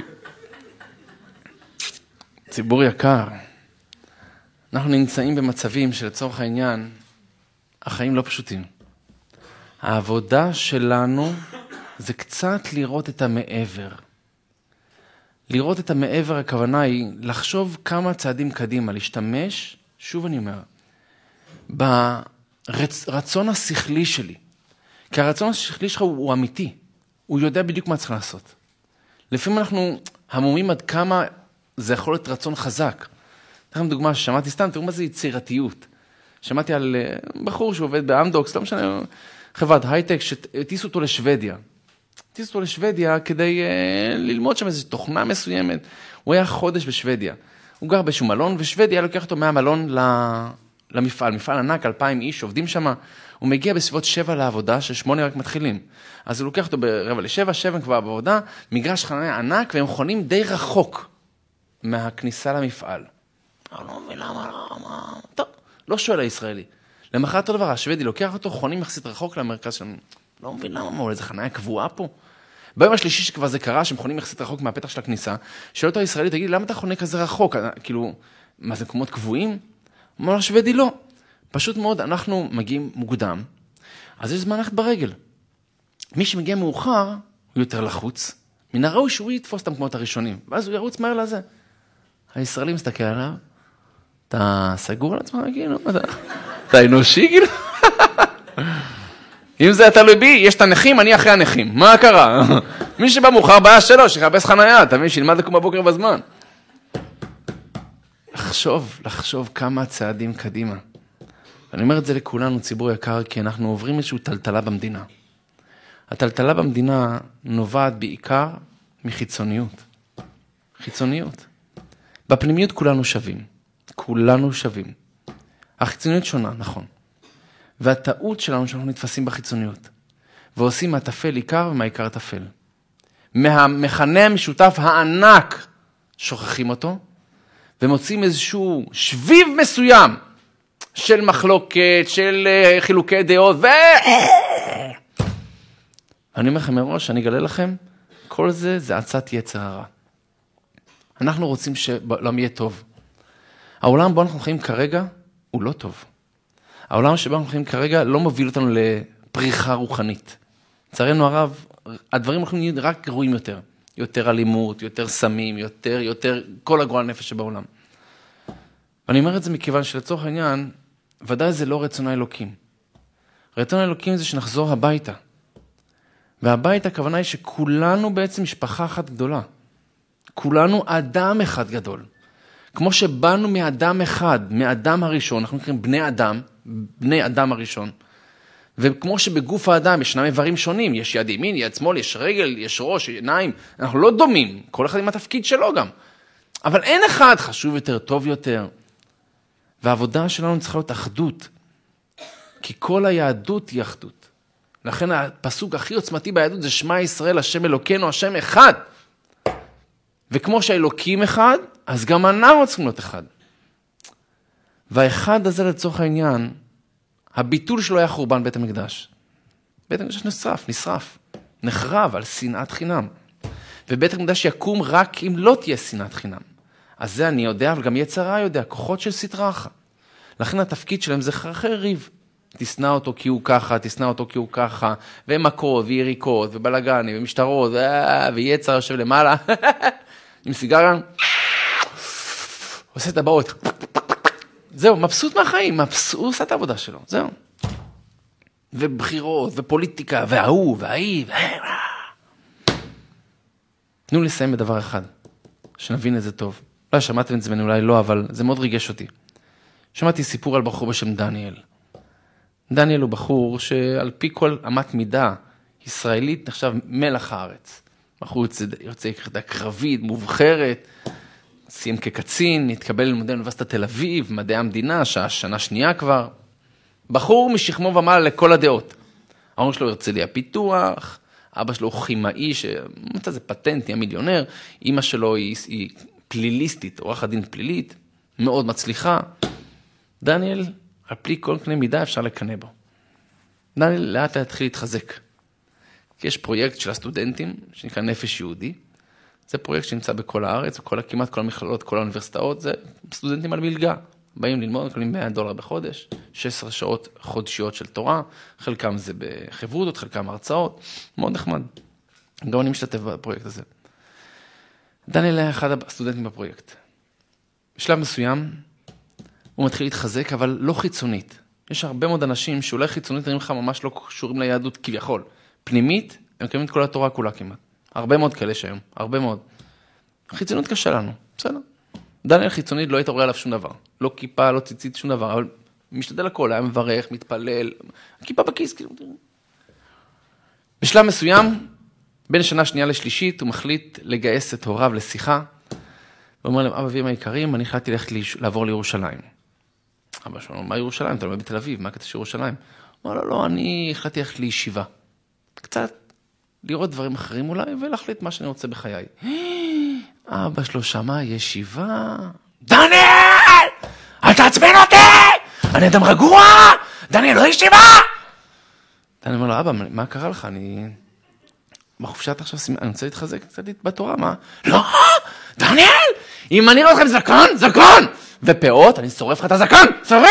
ציבור יקר, אנחנו נמצאים במצבים שלצורך העניין, החיים לא פשוטים. העבודה שלנו זה קצת לראות את המעבר. לראות את המעבר, הכוונה היא לחשוב כמה צעדים קדימה, להשתמש, שוב אני אומר, ברצון השכלי שלי. כי הרצון השכלי שלך הוא אמיתי. הוא יודע בדיוק מה צריך לעשות. לפעמים אנחנו המומים עד כמה זה יכול להיות רצון חזק. תכף דוגמה ששמעתי סתם, תראו מה זה יצירתיות. שמעתי על בחור שעובד באמדוקס, לא משנה, חברת הייטק, שטיסו אותו לשוודיה. טיסו אותו לשוודיה כדי ללמוד שם איזו תוכנה מסוימת. הוא היה חודש בשוודיה. הוא גר באיזשהו מלון, ושוודיה לוקח אותו מהמלון למפעל. מפעל ענק, 2,000 איש עובדים שם. הוא מגיע בסביבות 7 לעבודה, ש8 רק מתחילים. אז הוא לוקח אותו ב6:45, 7 כבר בעבודה, מגרש חניה ענק, והם חונים די רחוק מהכניסה למפעל. אני לא מבין למה. טוב, לא שואל הישראלי. למחרת אותו דבר, השוודי לוקח אותו, חונים יחסית רחוק למרכז שלנו. לא מבין למה, איזה חניה קבועה פה. ביום השלישי שכבר זה קרה, שהם חונים יחסית רחוק מהפתח של הכניסה, שואל אותו הישראלי, תגיד, למה אתה חונה כזה רחוק? כאילו, מה זה מקומות קבועים? אומר השוודי, לא. פשוט מאוד, אנחנו מגיעים מוקדם, אז יש זמן ללכת ברגל. מי שמגיע מאוחר, הוא יותר לחוץ, מן הראוי שהוא יתפוס את המקומות הראשונים, ואז הוא ירוץ מהר לזה. הישראלי מסתכל עליו, אתה סגור על עצמך, כאילו, אתה אנושי, כאילו? אם זה תלוי בי, יש את הנכים, אני אחרי הנכים. מה קרה? מי שבא מאוחר, בעיה שלו, שיחפש חניה, אתה מבין, שילמד לקום בבוקר בזמן. לחשוב כמה צעדים קדימה. אני אומר את זה לכולנו, ציבור יקר, כי אנחנו עוברים איזושהי טלטלה במדינה. הטלטלה במדינה נובעת בעיקר מחיצוניות. חיצוניות. בפנימיות כולנו שווים. כולנו שווים. החיצוניות שונה, נכון. והטעות שלנו שאנחנו נתפסים בחיצוניות. ועושים מהטפל עיקר ומהעיקר טפל. מהמכנה המשותף הענק שוכחים אותו, ומוצאים איזשהו שביב מסוים של מחלוקת, של חילוקי דעות, אני אומר לכם מראש, אני אגלה לכם, כל זה עצת יצר הרע. אנחנו רוצים שלא יהיה טוב. העולם בו אנחנו חיים כרגע הוא לא טוב. העולם שבו אנחנו חיים כרגע לא מוביל אותנו פריחה רוחנית. לצערנו הרב, הדברים הולכים רק גרועים יותר. יותר אלימות, יותר סמים, יותר כל הגועל נפש שבעולם. ואני אומר את זה מכיוון שלצורך העניין, ודאי זה לא רצון האלוקים. רצון האלוקים זה שנחזור הביתה. והבית הכוונה היא שכולנו בעצם משפחה אחת גדולה. כולנו אדם אחד גדול. כמו שבאנו מאדם אחד, מאדם הראשון, אנחנו נקראים בני אדם הראשון. וכמו שבגוף האדם ישנם איברים שונים, יש יד ימין, יד שמאל, יש רגל, יש ראש, עיניים, אנחנו לא דומים, כל אחד עם התפקיד שלו גם. אבל אין אחד חשוב יותר, טוב יותר. והעבודה שלנו צריכה להיות אחדות, כי כל היהדות היא אחדות. לכן הפסוק הכי עוצמתי ביהדות זה שמע ישראל, השם אלוקינו, השם אחד. וכמו שהאלוקים אחד, אז גם אנחנו צריכים להיות אחד. והאחד הזה לצורך העניין, הביטול שלו היה חורבן בית המקדש. בית המקדש נשרף, נחרב על שנאת חינם. ובית המקדש יקום רק אם לא תהיה שנאת חינם. אז זה אני יודע, אבל גם יצר הרע יודע, כוחות של סטרא אחרא. לכן התפקיד שלהם זה חרחר ריב. תשנא אותו כי הוא ככה, תשנא אותו כי הוא ככה, ומכות, ויריקות, ובלגנים, ומשטרות, ויצר יושב למעלה, עם סיגריה, עושה את הבאות. זהו, מבסוט מהחיים, הוא עושה את העבודה שלו, זהו. ובחירות, ופוליטיקה, וההוא, וההיא, תנו לסיים בדבר אחד, שנבין את זה טוב. אולי שמעתם את זה ממני, אולי לא, אבל זה מאוד ריגש אותי. שמעתי סיפור על בחור בשם דניאל. דניאל הוא בחור שעל פי כל אמת מידה ישראלית נחשב מלח הארץ. בחור יוצא יחידה קרבית, מובחרת, סיים כקצין, התקבל ללימודי אוניברסיטת תל אביב, מדעי המדינה, שנה שנייה כבר. בחור משכמו ומעלה לכל הדעות. ההורים שלו הרצליה פיתוח, אבא שלו הוא כימאי, שמצא זה פטנט, נהיה מיליונר, אמא שלו היא פליליסטית, עורך הדין פלילית, מאוד מצליחה. דניאל, על פי כל קנה מידה אפשר לקנא בו. דניאל לאט להתחיל להתחזק. כי יש פרויקט של הסטודנטים, שנקרא נפש יהודי. זה פרויקט שנמצא בכל הארץ, כמעט כל המכללות, כל האוניברסיטאות, זה סטודנטים על מלגה. באים ללמוד, מקבלים $100 בחודש, 16 שעות חודשיות של תורה, חלקם זה בחברותות, חלקם הרצאות, מאוד נחמד. גם אני משתתף בפרויקט הזה. דניאל היה אחד הסטודנטים בפרויקט. בשלב מסוים, הוא מתחיל להתחזק, אבל לא חיצונית. יש הרבה מאוד אנשים שאולי חיצונית נראים לך ממש לא קשורים ליהדות כביכול. פנימית, הם מקיימים את כל התורה כולה כמעט. הרבה מאוד כאלה שהיום, הרבה מאוד. חיצונית קשה לנו, בסדר. דניאל חיצונית לא התעורר עליו שום דבר. לא כיפה, לא ציצית, שום דבר, אבל משתדל הכל, היה מברך, מתפלל, כיפה בכיס, כאילו. בשלב מסוים, בין שנה שנייה לשלישית, הוא מחליט לגייס את הוריו לשיחה, ואומר להם, אבא ואמא היקרים, אני החלטתי לעבור לירושלים. אבא שלנו, מה ירושלים? אתה לא בתל אביב, מה הקטע של ירושלים? הוא אמר לו, לא, אני החלטתי ללכת לישיבה. קצת לראות דברים אחרים אולי, ולהחליט מה שאני רוצה בחיי. אבא שלו שמע ישיבה. דניאל! אל תעצבן אותי! אני אדם רגוע! דניאל, לא ישיבה! דניאל אומר לו, אבא, מה קרה לך? אני בחופשת עכשיו, אני רוצה להתחזק קצת בתורה, מה? לא! דניאל! אם אני רואה לכם זקן! ופאות, אני שורף לך את הזקן!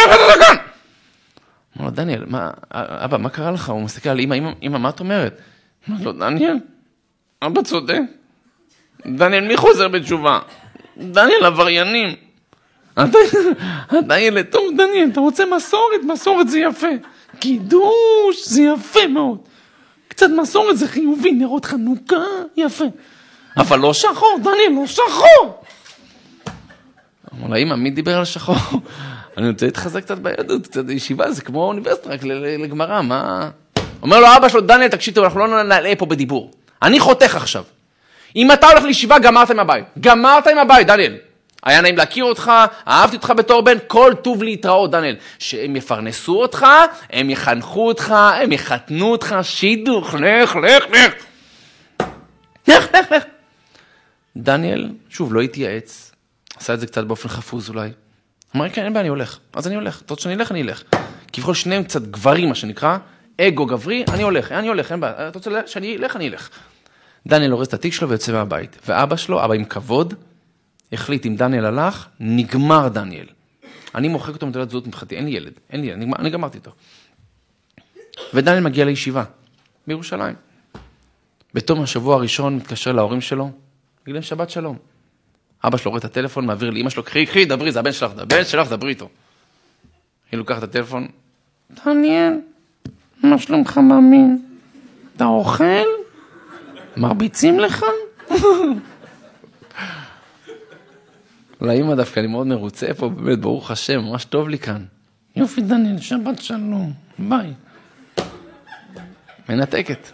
אומר לו, דניאל, אבא, מה קרה לך? הוא מסתכל על אמא, מה את אומרת? אומר לו, דניאל, אבא צודק. דניאל, מי חוזר בתשובה? דניאל, עבריינים. דניאל, טוב, דניאל, אתה רוצה מסורת זה יפה. קידוש, זה יפה מאוד. קצת מסורת זה חיובי, נרות חנוכה, יפה. אבל לא שחור, דניאל, לא שחור. אמר לה, אמא, מי דיבר על שחור? אני רוצה להתחזק קצת ביהדות, קצת ישיבה, זה כמו אוניברסיטה, רק לגמרא, מה? אומר לו, אבא שלו, דניאל, תקשיב, אנחנו לא נעלה פה בדיבור. אני חותך עכשיו. אם אתה הולך לישיבה, גמרת עם הבית, דניאל. היה נעים להכיר אותך, אהבתי אותך בתור בן, כל טוב להתראות, דניאל. שהם יפרנסו אותך, הם יחנכו אותך, הם יחתנו אותך, שידוך, לך. דניאל, שוב, לא התייעץ, עשה את זה קצת באופן חפוז אולי. אמר, כן, אין בעיה, אני הולך. אז אני הולך. אתה רוצה שאני אלך, אני אלך. כביכול שניהם קצת גברים, מה שנקרא, אגו גברי, אני הולך, אין בעיה. אתה רוצה שאני אלך, אני אלך. דניאל הורס את התיק שלו ויוצא מהבית. ואבא שלו, אבא עם כבוד, החליט אם דניאל הלך, נגמר דניאל. אני מוחק אותו מתעודת זהות מבחינתי, אין לי ילד, אני גמרתי אותו. ודניאל מגיע לישיבה, בירושלים. בתום השבוע הראשון מתקשר להורים שלו, יגיד להם שבת שלום. אבא שלו רואה את הטלפון, מעביר לאמא שלו, קחי, דברי, זה הבן שלך, דברי איתו. היא לוקחת את הטלפון, דניאל, מה שלומך מאמין? אתה אוכל? מרביצים לך? לאמא דווקא אני מאוד מרוצה פה, באמת ברוך השם, ממש טוב לי כאן. יופי דניאל, שבת שלום, ביי. מנתקת.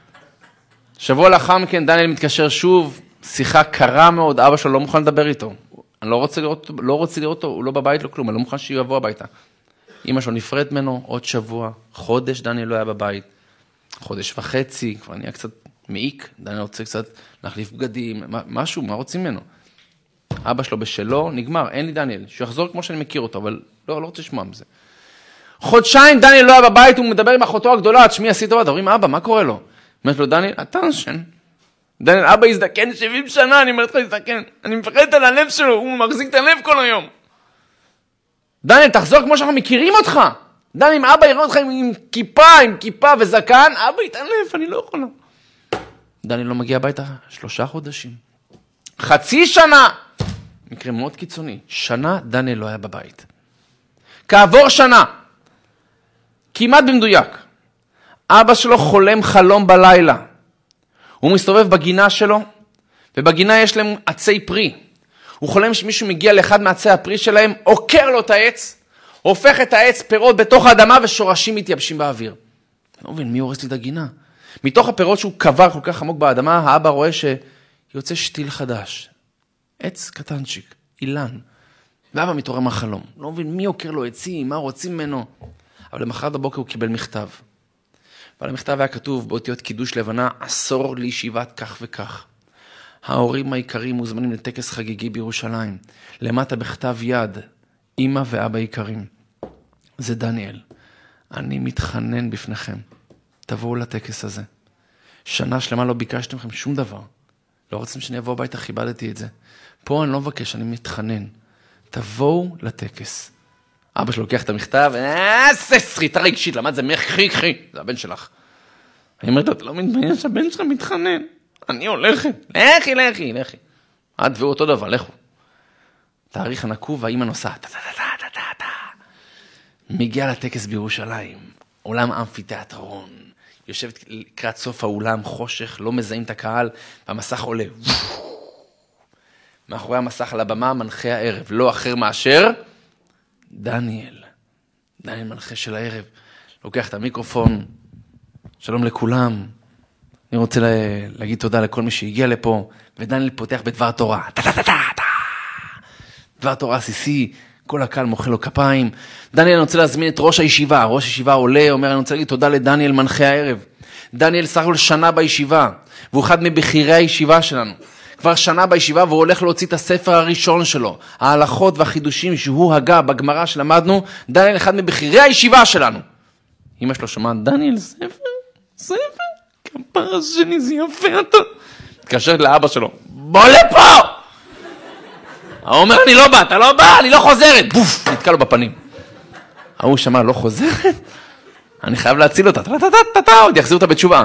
שבוע לאחר מכן דניאל מתקשר שוב, שיחה קרה מאוד, אבא שלו לא מוכן לדבר איתו. אני לא רוצה לראות אותו, הוא לא בבית, לא כלום, אני לא מוכן שיבוא הביתה. אמא שלו נפרד ממנו עוד שבוע, חודש דניאל לא היה בבית, חודש וחצי, כבר נהיה קצת מעיק, דניאל רוצה קצת להחליף בגדים, משהו, מה רוצים ממנו? אבא שלו בשלו, נגמר, אין לי דניאל, שהוא יחזור כמו שאני מכיר אותו, אבל לא רוצה לשמוע מזה. חודשיים דניאל לא היה בבית, הוא מדבר עם אחותו הגדולה, תשמעי, עשי טובה, דברים, אבא, מה קורה לו? אומרת לו, דניאל, אתה נשן. דניאל, אבא יזדקן 70 שנה, אני אומרת לך, יזדקן. אני מפחד על הלב שלו, הוא מחזיק את הלב כל היום. דניאל, תחזור כמו שאנחנו מכירים אותך. דניאל, אם אבא יראה אותך עם כיפה וזקן, אבא יתעלף, אני לא יכולה. דניאל לא מגיע הביתה 3 חודשים. חצי שנה. מקרה מאוד קיצוני. שנה דניאל לא היה בבית. כעבור שנה, כמעט במדויק, אבא שלו חולם חלום בלילה. הוא מסתובב בגינה שלו, ובגינה יש להם עצי פרי. הוא חולם שמישהו מגיע לאחד מעצי הפרי שלהם, עוקר לו את העץ, הופך את העץ פירות בתוך האדמה ושורשים מתייבשים באוויר. אני לא מבין, מי הורס לי את הגינה? מתוך הפירות שהוא קבר כל כך עמוק באדמה, האבא רואה שיוצא שתיל חדש. עץ קטנצ'יק, אילן. ואבא מתעורר מהחלום. לא מבין מי עוקר לו עצים, מה רוצים ממנו. אבל למחרת בבוקר הוא קיבל מכתב. ועל המכתב היה כתוב באותיות קידוש לבנה, 10 לישיבת כך וכך. ההורים העיקרים מוזמנים לטקס חגיגי בירושלים. למטה בכתב יד, אמא ואבא עיקרים. זה דניאל. אני מתחנן בפניכם. תבואו לטקס הזה. שנה שלמה לא ביקשתם לכם שום דבר. לא רוצים שאני אבוא הביתה, כיבדתי את זה. פה אני לא מבקש, אני מתחנן. תבואו לטקס. אבא שלו לוקח את המכתב, סריטה רגשית, למד זה קחי, זה הבן שלך. אני אומרת לו, אתה לא מתבייש, הבן שלך מתחנן. אני הולכת, לכי. עד והוא אותו דבר, לכו. תאריך הנקוב, האמא נוסעת. מגיע לטקס בירושלים, עולם אמפיתיאטרון. יושבת לקראת סוף האולם, חושך, לא מזהים את הקהל, והמסך עולה. מאחורי המסך על הבמה, מנחה הערב, לא אחר מאשר דניאל מנחה של הערב, לוקח את המיקרופון, שלום לכולם, אני רוצה להגיד תודה לכל מי שהגיע לפה, ודניאל פותח בדבר תורה, דבר תורה עסיסי, כל הקהל מוחא לו כפיים. דניאל, אני רוצה להזמין את ראש הישיבה עולה, אומר, אני רוצה להגיד תודה לדניאל מנחה הערב. דניאל סך הכל שנה בישיבה, והוא אחד מבחירי הישיבה שלנו. כבר שנה בישיבה, והוא הולך להוציא את הספר הראשון שלו, ההלכות והחידושים שהוא הגה בגמרא שלמדנו. דניאל אחד מבחירי הישיבה שלנו. אמא שלו שמעה, דניאל, ספר, כפרה שלי, זה יפה אתה. התקשרת לאבא שלו, בוא לפה! הוא אומר, אני לא בא, אתה לא בא, אני לא חוזרת. בוף, נתקע לו בפנים. הוא שמע, לא חוזרת? אני חייב להציל אותה. עוד יחזיר אותה בתשובה.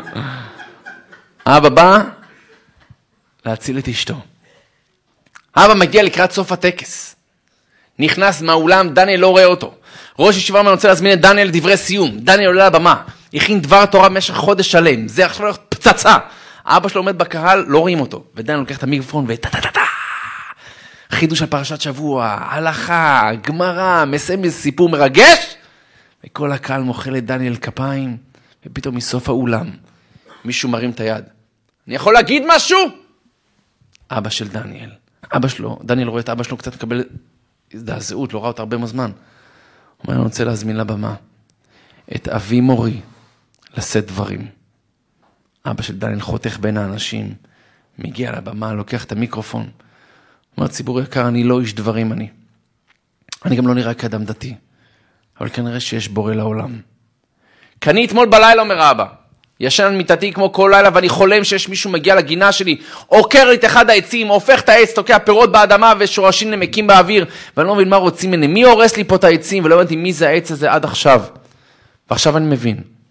אבא בא להציל את אשתו. אבא מגיע לקראת סוף הטקס. נכנס מהאולם, דניאל לא רואה אותו. ראש ישיבה רוצה להזמין את דניאל לדברי סיום. דניאל עולה לבמה. הכין דבר תורה במשך חודש שלם. זה עכשיו הולך פצצה. אבא שלו עומד בקהל, לא רואים אותו. ודניאל לוקח את המיקרופון וטטטטטה. חידוש על פרשת שבוע, הלכה, גמרא, מסיים סיפור מרגש. וכל הקהל מוחא לדניאל כפיים. ופתאום מסוף האולם, מישהו מרים את היד. אני יכול להגיד משהו? אבא של דניאל. אבא שלו, דניאל רואה את אבא שלו קצת מקבל הזדעזעות, לא ראה אותה הרבה מזמן. הוא אומר, אני רוצה להזמין לבמה את אבי מורי לשאת דברים. אבא של דניאל חותך בין האנשים, מגיע לבמה, לוקח את המיקרופון. אומר, ציבור יקר, אני לא איש דברים, אני גם לא נראה כאדם דתי, אבל כנראה שיש בורא לעולם. כי אני אתמול בלילה, אומר האבא, ישן על מיטתי כמו כל לילה, ואני חולם שיש מישהו מגיע לגינה שלי, עוקר את אחד העצים, הופך את העץ, תוקע פירות באדמה ושורשים נמקים באוויר, ואני לא מבין מה רוצים ממני, מי הורס לי פה את העצים, ולא הבנתי מי זה העץ הזה עד עכשיו. ועכשיו אני מבין,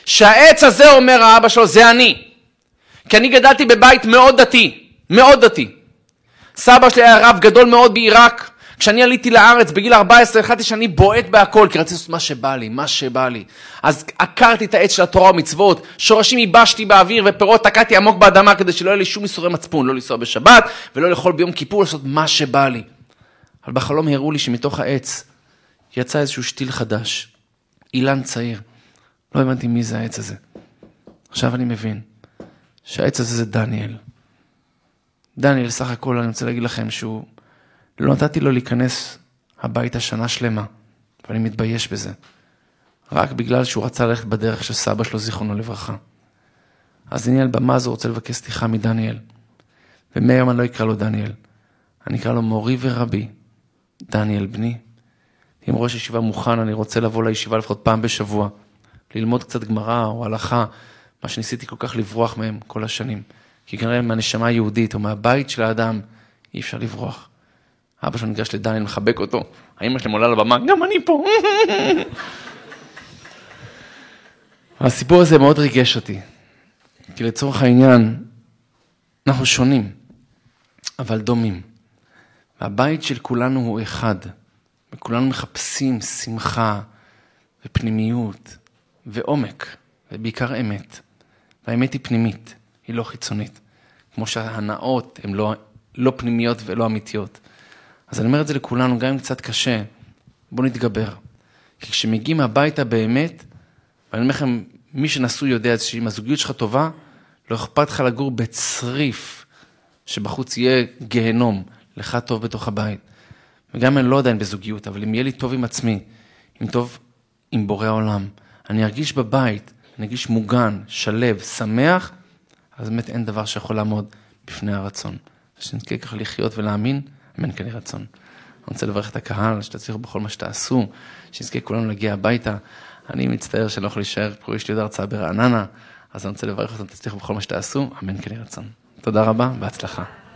שהעץ הזה, אומר האבא שלו, זה אני. כי אני גדלתי בבית מאוד דתי, מאוד דתי. סבא שלי היה רב גדול מאוד בעיראק. כשאני עליתי לארץ בגיל 14, החלטתי שאני בועט בהכל, כי רציתי לעשות מה שבא לי. אז עקרתי את העץ של התורה ומצוות, שורשים ייבשתי באוויר ופירות תקעתי עמוק באדמה, כדי שלא יהיה לי שום איסורי מצפון, לא לנסוע בשבת ולא לאכול ביום כיפור, לעשות מה שבא לי. אבל בחלום הראו לי שמתוך העץ יצא איזשהו שתיל חדש, אילן צעיר. לא הבנתי מי זה העץ הזה. עכשיו אני מבין שהעץ הזה זה דניאל. דניאל, סך הכל אני רוצה להגיד לכם שהוא לא נתתי לו להיכנס הביתה שנה שלמה, ואני מתבייש בזה. רק בגלל שהוא רצה ללכת בדרך של סבא שלו, זיכרונו לברכה. אז אני על במה הזו רוצה לבקש סליחה מדניאל. ומהיום אני לא אקרא לו דניאל. אני אקרא לו מורי ורבי, דניאל בני. אם ראש ישיבה מוכן, אני רוצה לבוא לישיבה לפחות פעם בשבוע, ללמוד קצת גמרא או הלכה, מה שניסיתי כל כך לברוח מהם כל השנים. כי כנראה מהנשמה היהודית או מהבית של האדם, אי אפשר לברוח. אבא שלו ניגש לדניאל, מחבק אותו. האמא שלהם עולה לבמה, גם אני פה. הסיפור הזה מאוד ריגש אותי. כי לצורך העניין, אנחנו שונים, אבל דומים. והבית של כולנו הוא אחד. וכולנו מחפשים שמחה ופנימיות ועומק, ובעיקר אמת. והאמת היא פנימית, היא לא חיצונית. כמו שההנאות הן לא פנימיות ולא אמיתיות. אז אני אומר את זה לכולנו, גם אם קצת קשה, בואו נתגבר. כי כשמגיעים הביתה באמת, ואני אומר לכם, מי שנשוי יודע שאם הזוגיות שלך טובה, לא אכפת לך לגור בצריף, שבחוץ יהיה גהנום, לך טוב בתוך הבית. וגם אני לא עדיין בזוגיות, אבל אם יהיה לי טוב עם עצמי, אם טוב עם בורא העולם, אני ארגיש בבית, אני ארגיש מוגן, שלב, שמח, אז באמת אין דבר שיכול לעמוד בפני הרצון. שנזכה ככה לחיות ולהאמין, אמן כן יהי רצון. אני רוצה לברך את הקהל, שתצליחו בכל מה שתעשו, שנזכה כולנו להגיע הביתה. אני מצטער שאני לא יכול להישאר, פה יש לי עוד הרצאה ברעננה, אז אני רוצה לברך אותם, תצליחו בכל מה שתעשו, אמן כן יהי רצון. תודה רבה, בהצלחה.